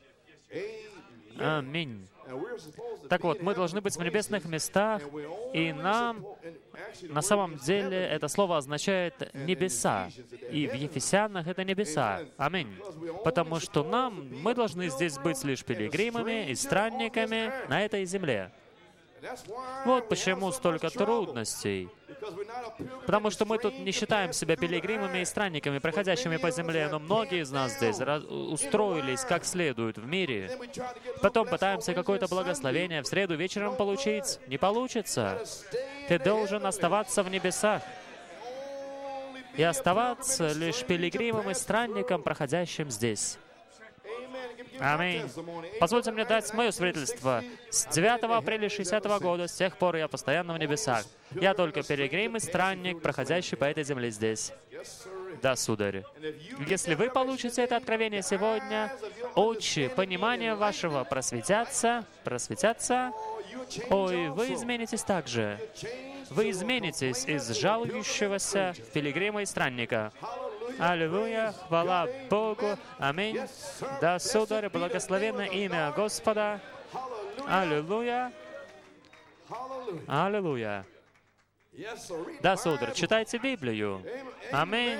Аминь. Так вот, мы должны быть в небесных местах, и нам, на самом деле, это слово означает «небеса». И в Ефесянах это «небеса». Аминь. Потому что нам, мы должны здесь быть лишь пилигримами и странниками на этой земле. Вот почему столько трудностей. Потому что мы тут не считаем себя пилигримами и странниками, проходящими по земле, но многие из нас здесь устроились как следует в мире. Потом пытаемся какое-то благословение в среду вечером получить. Не получится. Ты должен оставаться в небесах и оставаться лишь пилигримом и странником, проходящим здесь. Аминь. Позвольте мне дать мое свидетельство. С девятого апреля шестидесятого года, с тех пор я постоянно в небесах. Я только пилигрим и странник, проходящий по этой земле здесь. Да, сударь. Если вы получите это откровение сегодня, очи понимания вашего просветятся, просветятся, ой, вы изменитесь также. Вы изменитесь из жалующегося в пилигрима и странника. Аллилуйя, хвала Богу, аминь. Да, сударь, благословенно имя Господа. Аллилуйя, аллилуйя. Да, сударь, читайте Библию. Аминь.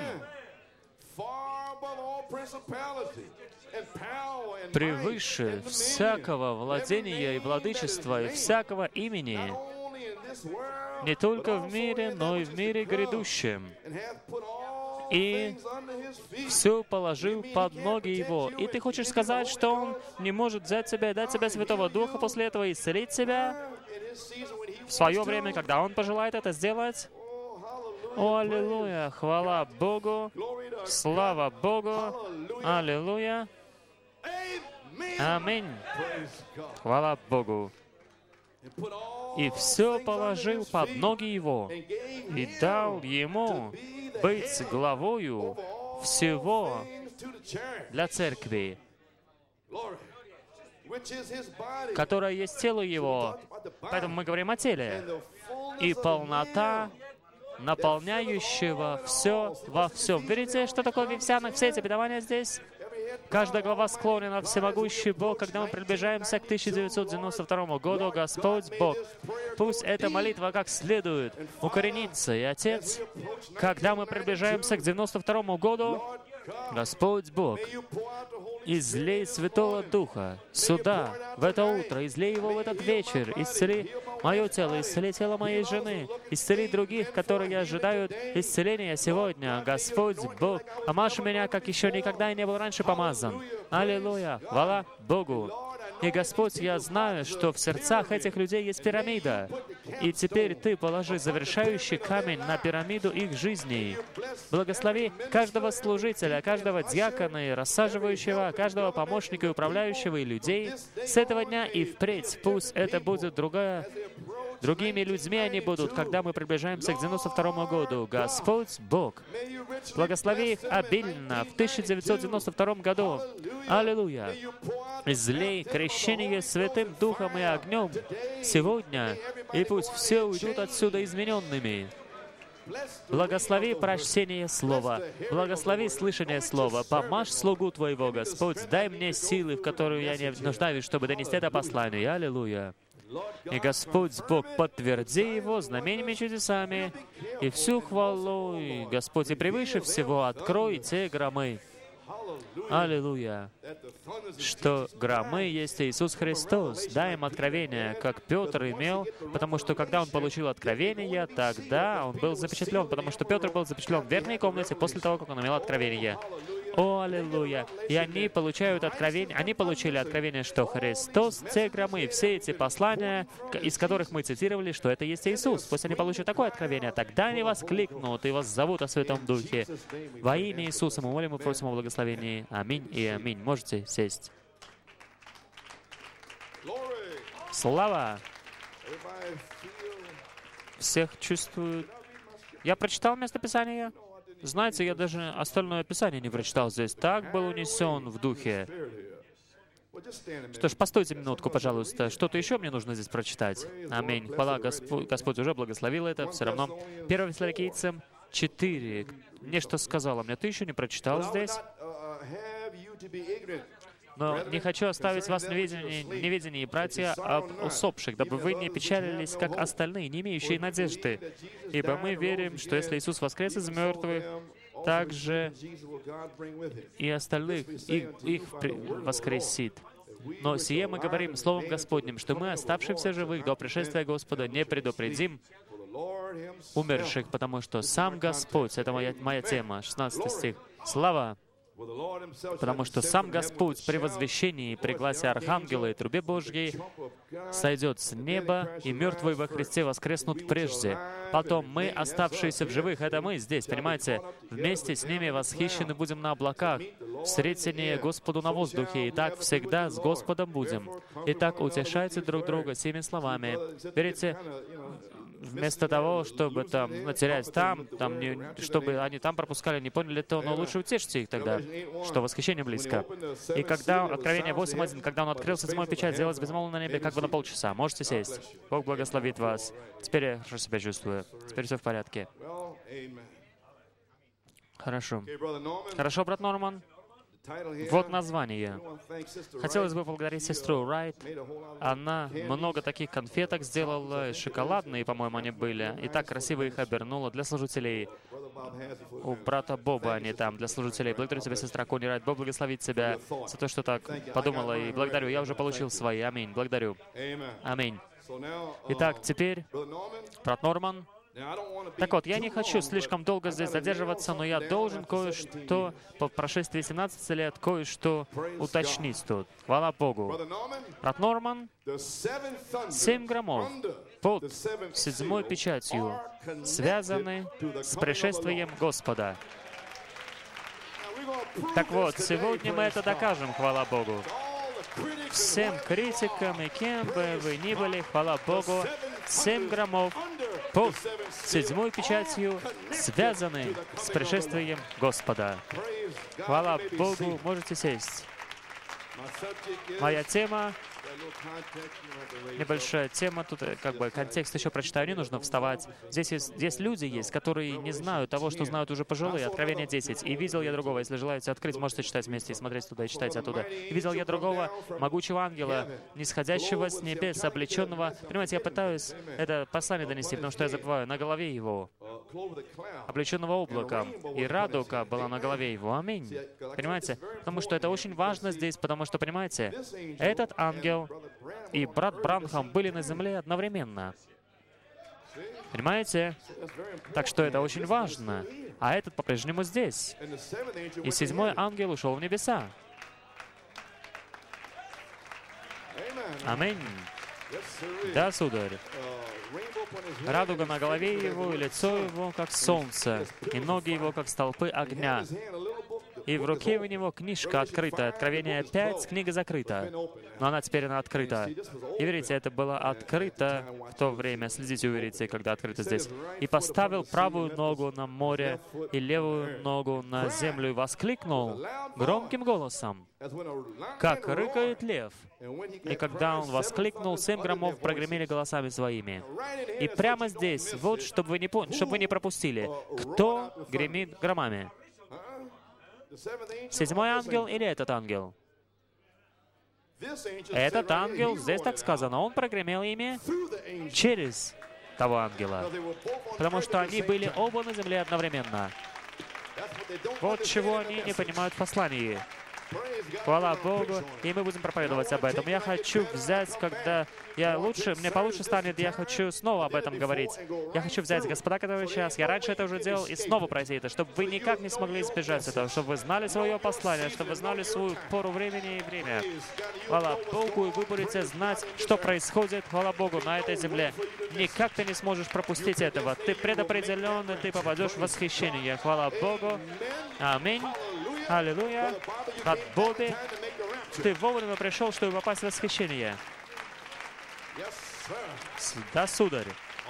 Превыше всякого владения и владычества и всякого имени, не только в мире, но и в мире грядущем. И все положил под ноги Его. И ты хочешь сказать, что Он не может взять себя и дать себе Святого Духа после этого и исцелить тебя в свое время, когда Он пожелает это сделать? О, аллилуйя! Хвала Богу! Слава Богу! Аллилуйя! Аминь! Хвала Богу! И все положил под ноги Его, и дал Ему быть главою всего для церкви, которая есть тело Его. Поэтому мы говорим о теле. И полнота наполняющего все во всем. Верите, что такое в Ефесянах все эти обетования здесь? Каждая глава склонена, всемогущий Бог, когда мы приближаемся к тысяча девятьсот девяносто второму году, Господь Бог. Пусть эта молитва как следует укоренится. И Отец, когда мы приближаемся к девяносто второму году, Господь Бог, излей Святого Духа сюда, в это утро, излей Его в этот вечер, исцели мое тело, исцели тело моей жены, исцели других, которые ожидают исцеления сегодня. Господь Бог, помажь меня, как еще никогда и не был раньше помазан. Аллилуйя! Хвала Богу! И, Господь, я знаю, что в сердцах этих людей есть пирамида. И теперь Ты положи завершающий камень на пирамиду их жизней. Благослови каждого служителя, каждого диакона и рассаживающего, каждого помощника и управляющего и людей. С этого дня и впредь пусть это будет другая... Другими людьми они будут, когда мы приближаемся к девяносто второму году. Господь Бог, благослови их обильно в тысяча девятьсот девяносто втором году. Аллилуйя! Излей крещение Святым Духом и огнем сегодня, и пусть все уйдут отсюда измененными. Благослови прочтение Слова, благослови слышание Слова. Помажь слугу Твоего, Господь, дай мне силы, в которую я не нуждаюсь, чтобы донести это послание. Аллилуйя! И Господь Бог, подтверди Его знамениями и чудесами, и всю хвалу, и Господь, и превыше всего открой те громы. Аллилуйя! Что громы есть Иисус Христос. Дай им откровение, как Петр имел, потому что когда он получил откровение, тогда он был запечатлен, потому что Петр был запечатлен в верхней комнате после того, как он имел откровение. О, аллилуйя! И они получают откровение, они получили откровение, что Христос, те громы, все эти послания, из которых мы цитировали, что это есть Иисус. Пусть они получат такое откровение, тогда они воскликнут и вас зовут о Святом Духе. Во имя Иисуса мы молим и просим о благословении. Аминь и аминь. Можете сесть. Слава! Всех чувствуют. Я прочитал местописание? Знаете, я даже остальное Писание не прочитал здесь. Так был унесен в духе. Что ж, постойте минутку, пожалуйста. Что-то еще мне нужно здесь прочитать. Аминь. Хвала, Господь, Господь уже благословил это. Все равно. первое Фессалоникийцам четыре. Мне что сказала? Мне ты еще не прочитал здесь? Но не хочу оставить вас в неведении, неведении, братья, об усопших, дабы вы не печалились, как остальные, не имеющие надежды. Ибо мы верим, что если Иисус воскрес из мертвых, также и остальных их, их воскресит. Но сие мы говорим Словом Господним, что мы, оставшихся живых до пришествия Господа, не предупредим умерших, потому что сам Господь, это моя, моя тема, шестнадцатый стих, слава! Потому что сам Господь при возвещении, при гласе Архангела и трубе Божьей сойдет с неба, и мертвые во Христе воскреснут прежде. Потом мы, оставшиеся в живых, это мы здесь, понимаете, вместе с ними восхищены будем на облаках, встретение Господу на воздухе, и так всегда с Господом будем. Итак, утешайте друг друга сими словами. Верите, вместо того, чтобы там ну, терять там, там не, чтобы они там пропускали, не поняли то, но лучше утешьте их тогда, что восхищение близко. И когда, Откровение восемь один, когда он открыл седьмую печать, сделалось безмолвно на небе как бы на полчаса. Можете сесть. Бог благословит вас. Теперь я хорошо себя чувствую. Теперь все в порядке. Хорошо. Хорошо, брат Норман. Вот название. Хотелось бы поблагодарить сестру Райт. Она много таких конфеток сделала, шоколадные, по-моему, они были, и так красиво их обернула для служителей. У брата Боба они там, для служителей. Благодарю тебя, сестра Кони Райт. Бог благословит тебя за то, что так подумала, и благодарю. Я уже получил свои. Аминь. Благодарю. Аминь. Итак, теперь, брат Норман. Так вот, я не хочу слишком долго здесь задерживаться, но я должен кое-что, по прошествии семнадцати лет, кое-что уточнить тут. Хвала Богу. Брат Норман, семь громов под седьмой печатью связаны с пришествием Господа. Так вот, сегодня мы это докажем, хвала Богу. Всем критикам и кем бы вы ни были, хвала Богу, семь громов под седьмой печатью связаны с пришествием Господа. Хвала Богу, можете сесть. Моя тема, небольшая тема, тут как бы контекст еще прочитаю, не нужно вставать. Здесь есть, здесь люди есть, которые не знают того, что знают уже пожилые. Откровение десять. «И видел я другого». Если желаете открыть, можете читать вместе и смотреть туда, и читать оттуда. «И видел я другого могучего ангела, нисходящего с небес, облеченного». Понимаете, я пытаюсь это послание донести, потому что я забываю, на голове его, облеченного облаком, и радуга была на голове его. Аминь. Понимаете? Потому что это очень важно здесь, потому что, понимаете, этот ангел и брат Бранхам были на земле одновременно. Понимаете? Так что это очень важно. А этот по-прежнему здесь. И седьмой ангел ушел в небеса. Аминь. Да, сударь. Радуга на голове его, и лицо его, как солнце, и ноги его, как столпы огня. И в руке у него книжка открытая. Откровение пять, книга закрыта. Но она теперь она открыта. И видите, это было открыто в то время. Следите, увидите, когда открыто здесь. «И поставил правую ногу на море и левую ногу на землю, и воскликнул громким голосом, как рыкает лев». И когда он воскликнул, семь громов прогремели голосами своими. И прямо здесь, вот, чтобы вы не, пон... чтобы вы не пропустили, кто гремит громами? Седьмой ангел или этот ангел? Этот ангел, здесь так сказано, он прогремел ими через того ангела, потому что они были оба на земле одновременно. Вот чего они не понимают в послании. Хвала Богу, и мы будем проповедовать об этом. Я хочу взять, когда я лучше, мне получше станет, я хочу снова об этом говорить. Я хочу взять, господа, который сейчас, я раньше это уже делал, и снова пройти это, чтобы вы никак не смогли избежать этого, чтобы вы знали свое послание, чтобы вы знали свою пору времени и время. Хвала Богу, и вы будете знать, что происходит, хвала Богу, на этой земле. Никак ты не сможешь пропустить этого. Ты предопределен, и ты попадешь в восхищение. Хвала Богу. Аминь. Аллилуйя. От Бога. Ты вовремя пришел, чтобы попасть в восхищение. Да, сударь.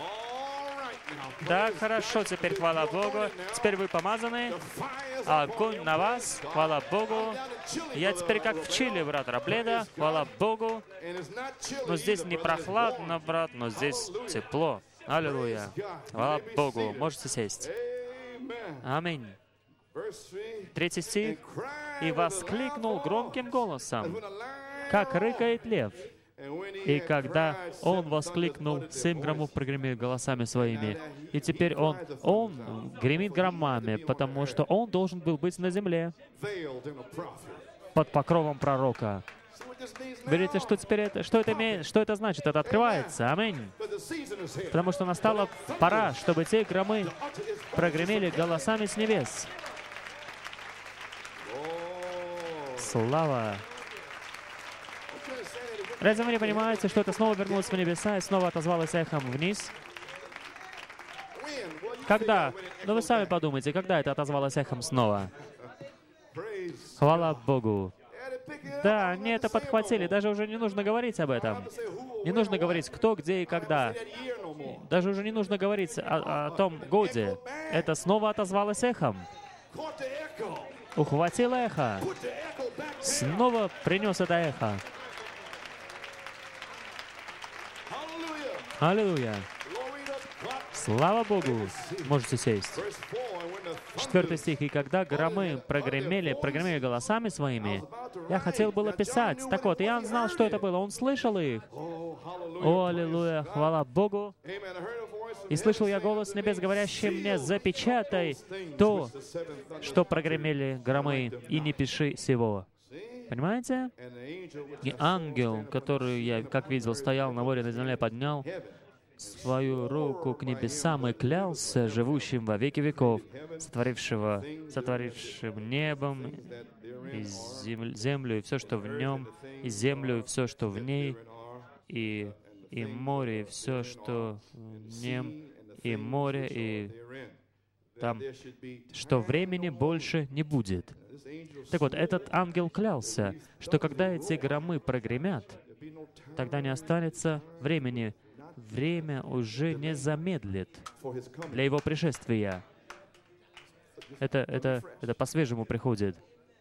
Да, хорошо, теперь хвала Богу. Теперь вы помазаны. Огонь на вас. Хвала Богу. Я теперь как в Чили, брат Рабледа. Хвала Богу. Но здесь не прохладно, брат, но здесь тепло. Аллилуйя. Хвала Богу. Можете сесть. Аминь. Третий стих. «И воскликнул громким голосом, как рыкает лев. И когда он воскликнул, семь громов прогремели голосами своими. И теперь он, он гремит громами, потому что он должен был быть на земле под покровом пророка». Видите, что теперь это, что это имеет, что это значит? Это открывается. Аминь. Потому что настала пора, чтобы те громы прогремели голосами с небес. Слава! Разве вы не понимаете, что это снова вернулось в небеса и снова отозвалось эхом вниз? Когда? Ну вы сами подумайте, когда это отозвалось эхом снова? Хвала Богу! Да, они это подхватили, даже уже не нужно говорить об этом. Не нужно говорить, кто, где и когда. Даже уже не нужно говорить о, о том годе. Это снова отозвалось эхом. Ухватил эхо. Снова принес это эхо. Аллилуйя. Слава Богу. Можете сесть. Четвертый стих. «И когда громы прогремели, прогремели голосами своими, я хотел было писать». Так вот, Иоанн знал, что это было. Он слышал их. О, аллилуйя, хвала Богу. «И слышал я голос небес, говорящий мне, запечатай то, что прогремели громы, и не пиши сего». Понимаете? И ангел, который я, как видел, стоял на море, на земле, поднял свою руку к небесам и клялся живущим во веки веков, сотворившего, сотворившим небом и землю, землю, и все, что в нем, и землю, и все, что в ней, и, и море, и все, что в нем, и море, и там, что времени больше не будет. Так вот, этот ангел клялся, что когда эти громы прогремят, тогда не останется времени. Время уже не замедлит для его пришествия. Это, это, это по-свежему приходит.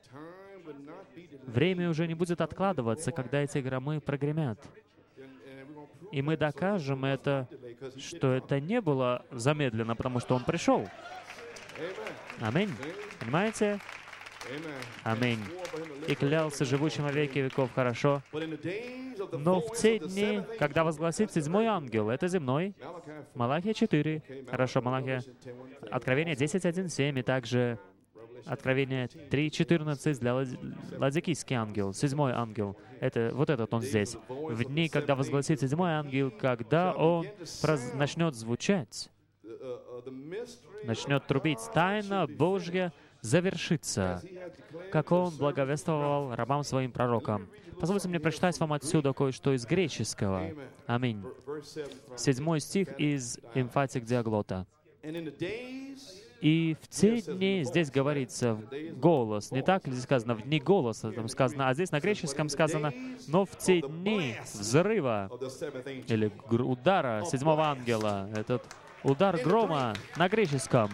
Время уже не будет откладываться, когда эти громы прогремят. И мы докажем это, что это не было замедлено, потому что он пришел. Аминь. Понимаете? Аминь. «И клялся живущим во веки веков». Хорошо. Но в те дни, когда возгласит седьмой ангел, это земной, Малахия четыре. Хорошо, Малахия. Откровение десять, один, семь, и также Откровение три, четырнадцать для ладикийский ангел, седьмой ангел. Это, вот этот он здесь. В дни, когда возгласит седьмой ангел, когда он проз... начнет звучать, начнет трубить, тайна Божья завершится, как он благовествовал рабам своим пророкам. Позвольте мне прочитать вам отсюда кое-что из греческого. Аминь. Седьмой стих из эмфатик диаглота. «И в те дни», здесь говорится голос, не так ли здесь сказано, в дни голоса там сказано, а здесь на греческом сказано, «но в те дни взрыва» или удара седьмого ангела, этот удар грома на греческом.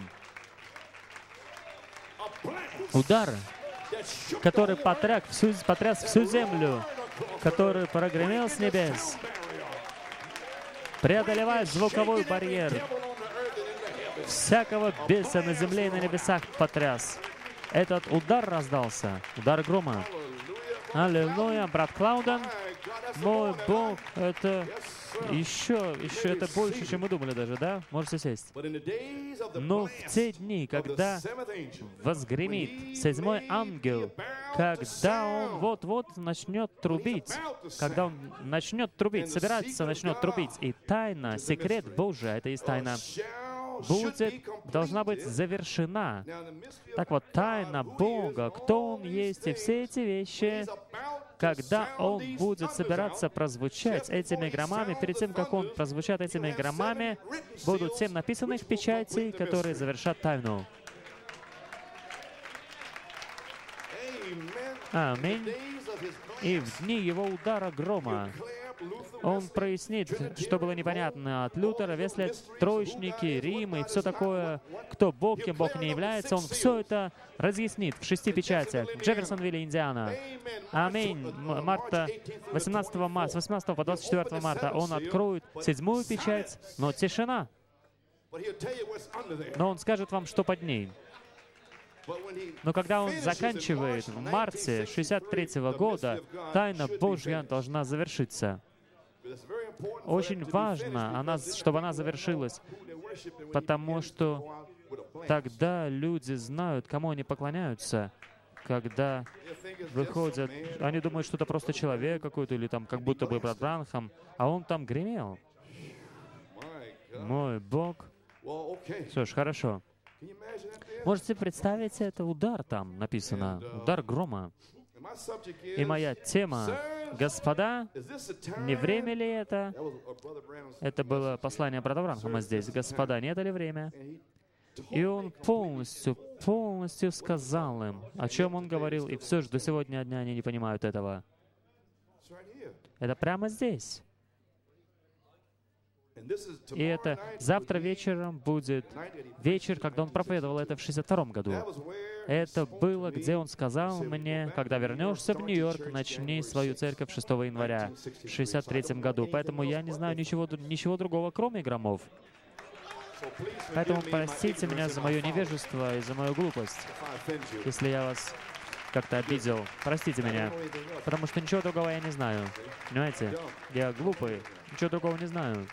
Удар, который потряс всю, потряс всю землю, который прогремел с небес, преодолевая звуковой барьер, всякого беса на земле и на небесах потряс. Этот удар раздался, удар грома. Аллилуйя, брат Клауден, мой Бог, это Еще, еще это больше, чем мы думали даже, да? Можете сесть. Но в те дни, когда возгремит седьмой ангел, когда он вот-вот начнет трубить, когда он начнет трубить, собираться, начнет трубить, и тайна, секрет Божий, это есть тайна, будет, должна быть завершена. Так вот, тайна Бога, кто Он есть, и все эти вещи, когда Он будет собираться прозвучать этими громами, перед тем, как Он прозвучат этими громами, будут семь написанных печатей, которые завершат тайну. Аминь. И в дни Его удара грома Он прояснит, что было непонятно от Лютера, Весли, троечники, Рим и все такое, кто Бог, кем Бог не является, Он все это разъяснит в шести печатях. Джефферсонвилле, Индиана. Аминь. Марта, восемнадцатого марта, с восемнадцатого по двадцать четвёртое марта Он откроет седьмую печать, но тишина. Но Он скажет вам, что под ней. Но когда Он заканчивает в марте шестьдесят третьего года, тайна Божья должна завершиться. Очень важно, она, чтобы она завершилась, потому что тогда люди знают, кому они поклоняются. Когда выходят, они думают, что это просто человек какой-то, или там как будто бы брат Бранхам, а он там гремел. Мой Бог. Что ж, хорошо. Можете представить, это удар там написано, удар грома. И моя тема, господа, не время ли это? Это было послание брата Бранхама здесь. Господа, не это ли время? И он полностью, полностью сказал им, о чем он говорил, и все же до сегодня дня они не понимают этого. Это прямо здесь. И это завтра вечером будет вечер, когда он проповедовал это в шестьдесят втором году. Это было, где он сказал мне, когда вернешься в Нью-Йорк, начни свою церковь шестого января в шестьдесят третьем году. Поэтому я не знаю ничего, ничего другого, кроме громов. Поэтому простите меня за мое невежество и за мою глупость, если я вас как-то обидел. Простите меня, потому что ничего другого я не знаю. Понимаете? Я глупый, ничего другого не знаю.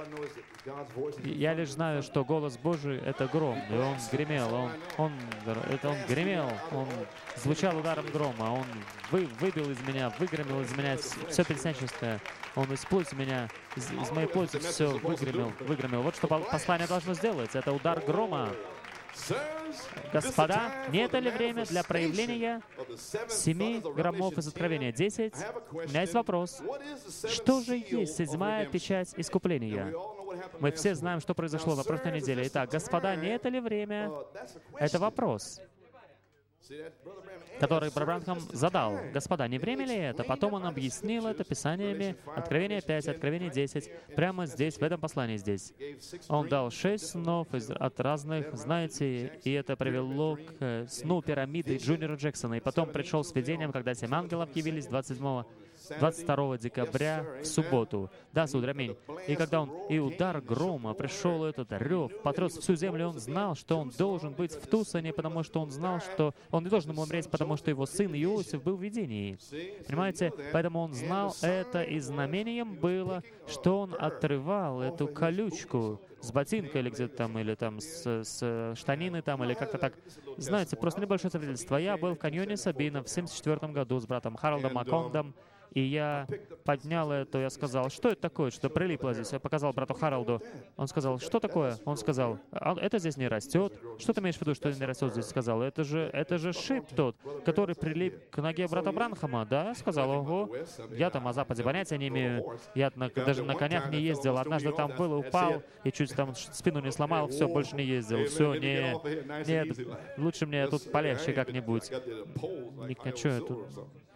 Я лишь знаю, что голос Божий — это гром, и он гремел, он, он, это он гремел, он звучал ударом грома, он вы, выбил из меня, выгремел из меня все пятидесятническое, он из плоти меня, из, из моей плоти все выгремел, выгремел. Вот что послание должно сделать, это удар грома. Господа, не это ли время для проявления семи громов из Откровения десять? У меня есть вопрос. Что же есть седьмая печать искупления? Мы все знаем, что произошло на прошлой неделе. Итак, господа, не это ли время? Это вопрос, который брат Бранхам задал. Господа, не время ли это? Потом он объяснил это Писаниями. Откровение пять, Откровение десять. Прямо здесь, в этом послании здесь. Он дал шесть снов из, от разных, знаете, и это привело к сну пирамиды Джуниора Джексона. И потом пришел с видением, когда семь ангелов явились двадцать седьмого двадцать второго декабря в субботу. Да, сударь, аминь. И когда он, и удар грома, пришел этот рев, потряс всю землю, он знал, что он должен быть в Тусоне, потому что он знал, что он не должен умереть, потому что его сын Иосиф был в видении. Понимаете? Поэтому он знал это, и знамением было, что он отрывал эту колючку с ботинка или где-то там, или там с, с штанины там, или как-то так. Знаете, просто небольшое свидетельство. Я был в каньоне Сабина в семьдесят четвёртом году с братом Харалдом Макондом, и я поднял это, я сказал, что это такое, что прилипло здесь? Я показал брату Харалду. Он сказал, что такое? Он сказал, а это здесь не растет. Что ты имеешь в виду, что не растет здесь? Сказал, это же, это же шип тот, который прилип к ноге брата Бранхама. Да? Сказал, ого. Я там о Западе понятия не имею. Я на, даже на конях не ездил. Однажды там был, упал, и чуть там спину не сломал, все, больше не ездил. Все, не, нет, лучше мне тут полегче как-нибудь. Не хочу я тут...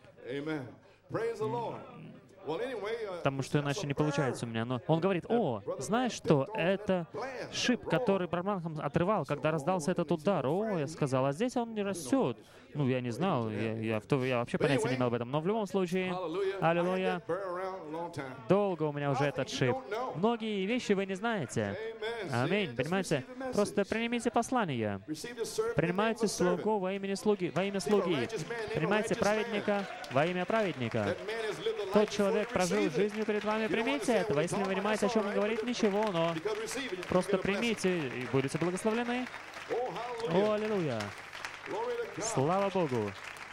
Потому что иначе не получается у меня. Но он говорит, о, знаешь что, это шип, который брат Бранхам отрывал, когда раздался этот удар. О, я сказал, а здесь он не растет. Ну, я не знал, я, я, я вообще понятия не имел об этом. Но в любом случае, аллилуйя, долго у меня уже этот шип. Многие вещи вы не знаете. Аминь. Понимаете? Просто принимите послание. Принимайте слугу во имя слуги, во имя слуги. Принимайте праведника во имя праведника. тот человек прожил жизнью перед вами, примите этого. Если не понимаете, о чем он говорит, ничего, но просто примите и будете благословлены. О, аллилуйя! Слава Богу!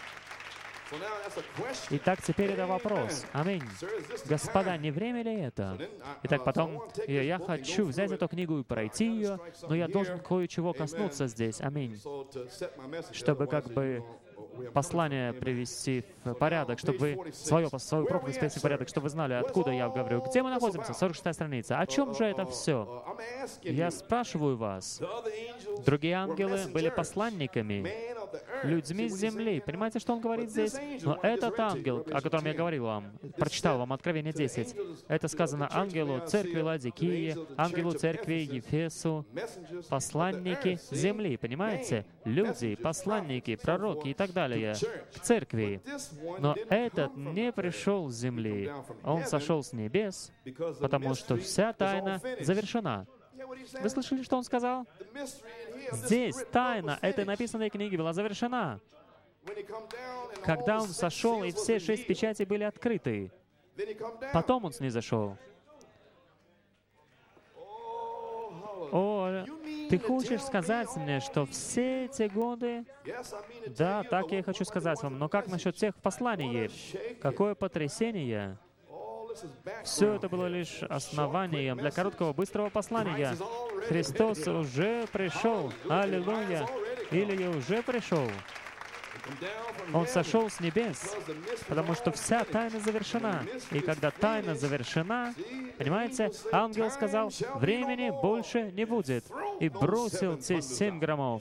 Итак, теперь это вопрос. Аминь. Господа, не время ли это? Итак, потом я, я хочу взять эту книгу и пройти ее, но я должен кое-чего коснуться здесь. Аминь. Чтобы как бы послание привести в порядок, чтобы вы свое, свою проповедь привести в порядок, чтобы вы знали, откуда я говорю. Где мы находимся? сорок шестая страница. О чем же это все? Я спрашиваю вас. Другие ангелы были посланниками, людьми с земли. Понимаете, что он говорит здесь? Но этот ангел, о котором я говорил вам, прочитал вам Откровение десять, это сказано ангелу церкви Ладикии, ангелу церкви Ефесу, посланники земли. Понимаете? Люди, посланники, пророки и так далее к церкви. Но этот не пришел с земли. Он сошел с небес, потому что вся тайна завершена. Вы слышали, что он сказал? Здесь тайна этой написанной книги была завершена. Когда он сошел, и все шесть печатей были открыты. Потом он снизошел. О, ты хочешь сказать мне, что все эти годы... Да, так я и хочу сказать вам. Но как насчет тех в послании? Какое потрясение! Все это было лишь основанием для короткого, быстрого послания. Христос уже пришел. Аллилуйя! Или уже пришел. Он сошел с небес, потому что вся тайна завершена. И когда тайна завершена, понимаете, ангел сказал, времени больше не будет. И бросил те семь громов.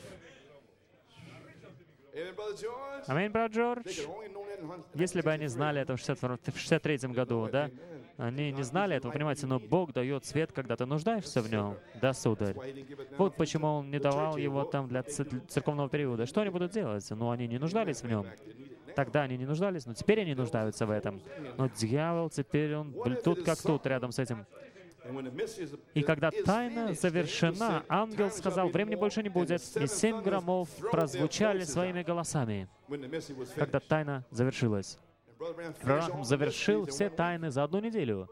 Аминь, брат Джордж. Если бы они знали это в шестьдесят третьем году, да? Они не знали этого, понимаете, но Бог дает свет, когда ты нуждаешься в нем. Да, сударь. Вот почему Он не давал его там для церковного периода. Что они будут делать? Ну, они не нуждались в нем. Тогда они не нуждались, но теперь они нуждаются в этом. Но дьявол теперь, он тут как тут, рядом с этим. И когда тайна завершена, ангел сказал, времени больше не будет, и семь громов прозвучали своими голосами, когда тайна завершилась. Бранхам завершил все тайны за одну неделю.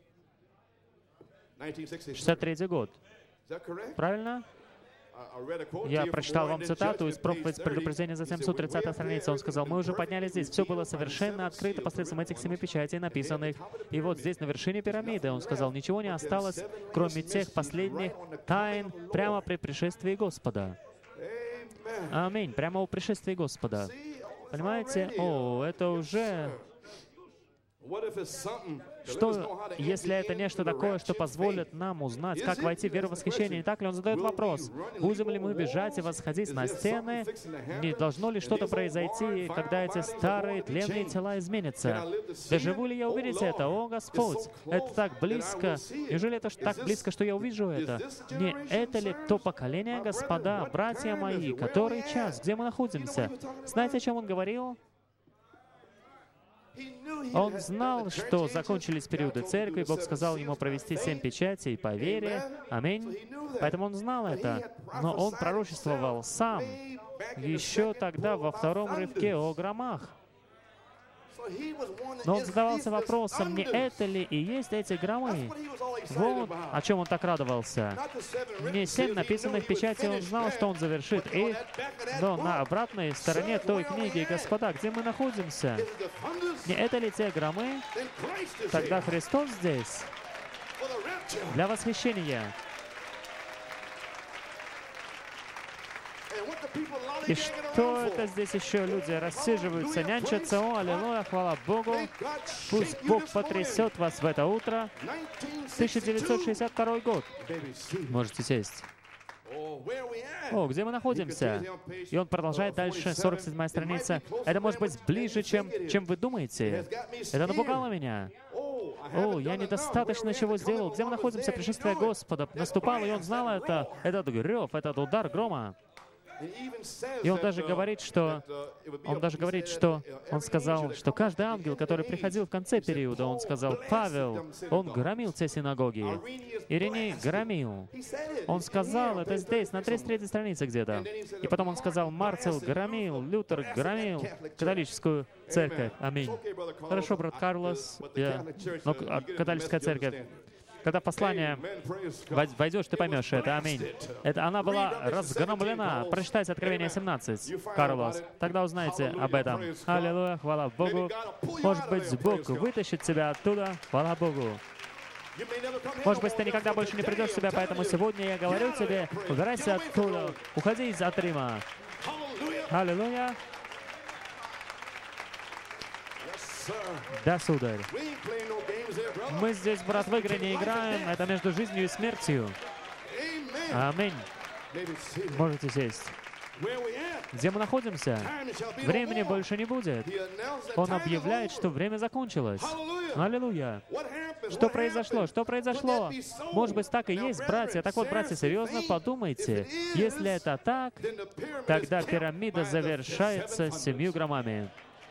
шестьдесят третий год. Правильно? Я прочитал вам цитату из проповеди предупреждения за семьсот тридцатой страницы. Он сказал, мы уже поднялись здесь, все было совершенно открыто посредством этих семи печатей, написанных. И вот здесь, на вершине пирамиды, он сказал, ничего не осталось, кроме тех последних тайн прямо при пришествии Господа. Аминь. Прямо у пришествия Господа. Понимаете? О, это уже... Что, если это нечто такое, что позволит нам узнать, как войти в веру восхищения? Не так ли? Он задает вопрос. Будем ли мы бежать и восходить на стены? Не должно ли что-то произойти, когда эти старые тленные тела изменятся? Доживу ли я увидеть это? О, Господь! Это так близко. Неужели это так близко, что я увижу это? Не это ли то поколение, господа, братья мои, который час, где мы находимся? Знаете, о чем он говорил? Он знал, что закончились периоды церкви, Бог сказал ему провести семь печатей по вере. Аминь. Поэтому он знал это. Но он пророчествовал сам еще тогда во втором рывке о громах. Но он задавался вопросом, не это ли и есть эти громы? Вот о чем он так радовался. Не семь написанных печатей, он знал, что он завершит их, но на обратной стороне той книги, господа, где мы находимся? Не это ли те громы? Тогда Христос здесь для восхищения. И что это здесь еще люди рассиживаются, нянчатся? О, аллилуйя, хвала Богу. Пусть Бог потрясет вас в это утро. тысяча девятьсот шестьдесят второй год. Можете сесть. О, где мы находимся? И он продолжает дальше, сорок седьмая страница. Это может быть ближе, чем, чем вы думаете. Это напугало меня. О, я недостаточно чего сделал. Где мы находимся? Пришествие Господа наступало, и он знал это. Этот грев, этот удар грома. И он даже говорит, что он даже говорит, что он сказал, что каждый ангел, который приходил в конце периода, он сказал, Павел, он громил те синагоги. Ириней громил. Он сказал это здесь, на тридцать третьей странице где-то. И потом он сказал, Марцел громил, Лютер громил католическую церковь. Аминь. Хорошо, брат Карлос, я... но католическая церковь. Когда послание войдешь, ты поймешь это. Аминь. Это она была разгромлена. Прочитайте Откровение семнадцать, Карлос. Тогда узнаете об этом. Аллилуйя, хвала Богу. Может быть, Бог вытащит тебя оттуда. Хвала Богу. Может быть, ты никогда больше не придешь в себя, поэтому сегодня я говорю тебе, убирайся оттуда, уходи из от Рима. Аллилуйя. Да, сударь. Мы здесь, брат, в игры не играем. Это между жизнью и смертью. Аминь. Можете сесть. Где мы находимся? Времени больше не будет. Он объявляет, что время закончилось. Аллилуйя. Что произошло? Что произошло? Может быть, так и есть, братья. Так вот, братья, серьезно подумайте. Если это так, тогда пирамида завершается семью громами.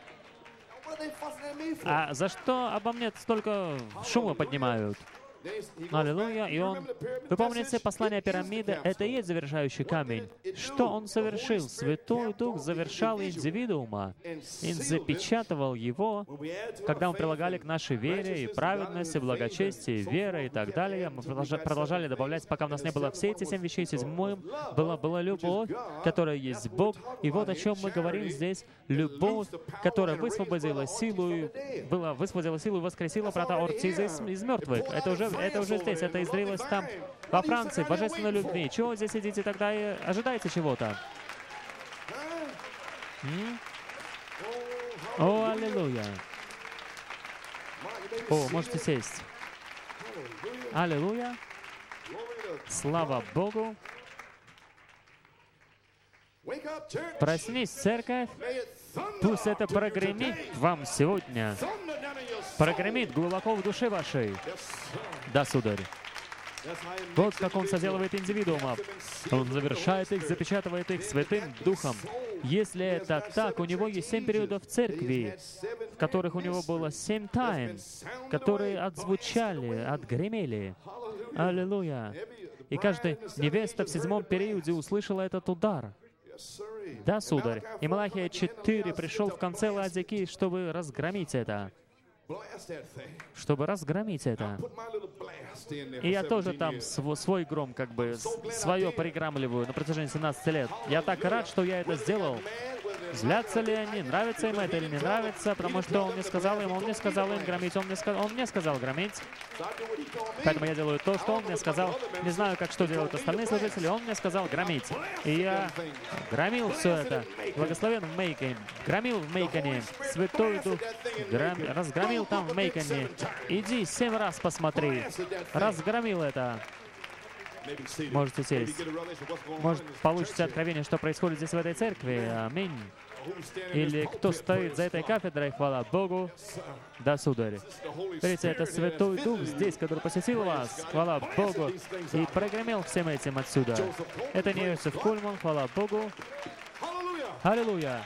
А за что обо мне столько шума поднимают? Аллилуйя. И он... Вы помните, послание пирамиды — это и есть завершающий камень. Что он совершил? Святой Дух завершал индивидуума и запечатывал его, когда мы прилагали к нашей вере и праведности, благочестии, веры и так далее. Мы продолжали добавлять, пока у нас не было все эти семь вещей. Седьмым была, была любовь, которая есть Бог. И вот о чем мы говорим здесь. Любовь, которая высвободила силу, была, высвободила силу и воскресила брата Ортиза из, из мертвых. Это уже Это уже здесь, это издрилось там, во Франции, божественной любви. Чего вы здесь сидите тогда и ожидаете чего-то? М? О, аллилуйя! О, можете сесть. Аллилуйя! Слава Богу! Проснись, церковь! Пусть это прогремит вам сегодня. Прогремит глубоко в душе вашей. Да, сударь. Вот как Он соделывает индивидуумов. Он завершает их, запечатывает их Святым Духом. Если это так, у Него есть семь периодов церкви, в которых у Него было семь тайн, которые отзвучали, отгремели. Аллилуйя. И каждая невеста в седьмом периоде услышала этот удар. Да, сударь. И Малахия четыре пришел в конце Ладики, чтобы разгромить это. Чтобы разгромить это. И я тоже там св свой гром, как бы, свое приграмливаю на протяжении семнадцати лет. Я так рад, что я это сделал. Злятся ли они, нравится им это или не нравится, потому что он мне сказал им, он мне сказал им громить, он мне, ска он мне сказал громить. Поэтому я делаю то, что он мне сказал. Не знаю, как что делают остальные служители, он мне сказал громить. И я громил все это. Благословен в Мейконе. Громил в Мейконе. Святой Дух гром... разгромил там в Мейконе. Иди семь раз посмотри. Разгромил это. Можете сесть. Может, получите откровение, что происходит здесь в этой церкви. Аминь. Или кто стоит за этой кафедрой, хвала Богу. Да, сударь. Смотрите, это Святой Дух здесь, который посетил вас. Хвала Богу. И прогремел всем этим отсюда. Это не Иосиф Кульман, хвала Богу. Аллилуйя.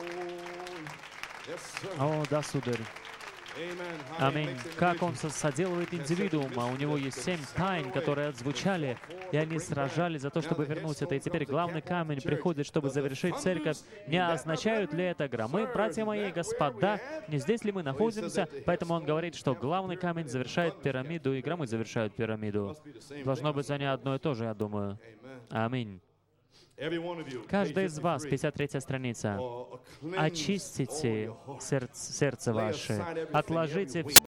О, да, сударь. Аминь. Как Он соделывает индивидуума. У Него есть семь тайн, которые отзвучали, и они сражались за то, чтобы вернуть это. И теперь главный камень приходит, чтобы завершить церковь. Не означают ли это громы, братья мои, господа? Не здесь ли мы находимся? Поэтому Он говорит, что главный камень завершает пирамиду, и громы завершают пирамиду. Должно быть за ней одно и то же, я думаю. Аминь. Каждый из вас, пятьдесят третья страница, очистите сердце, сердце ваше, отложите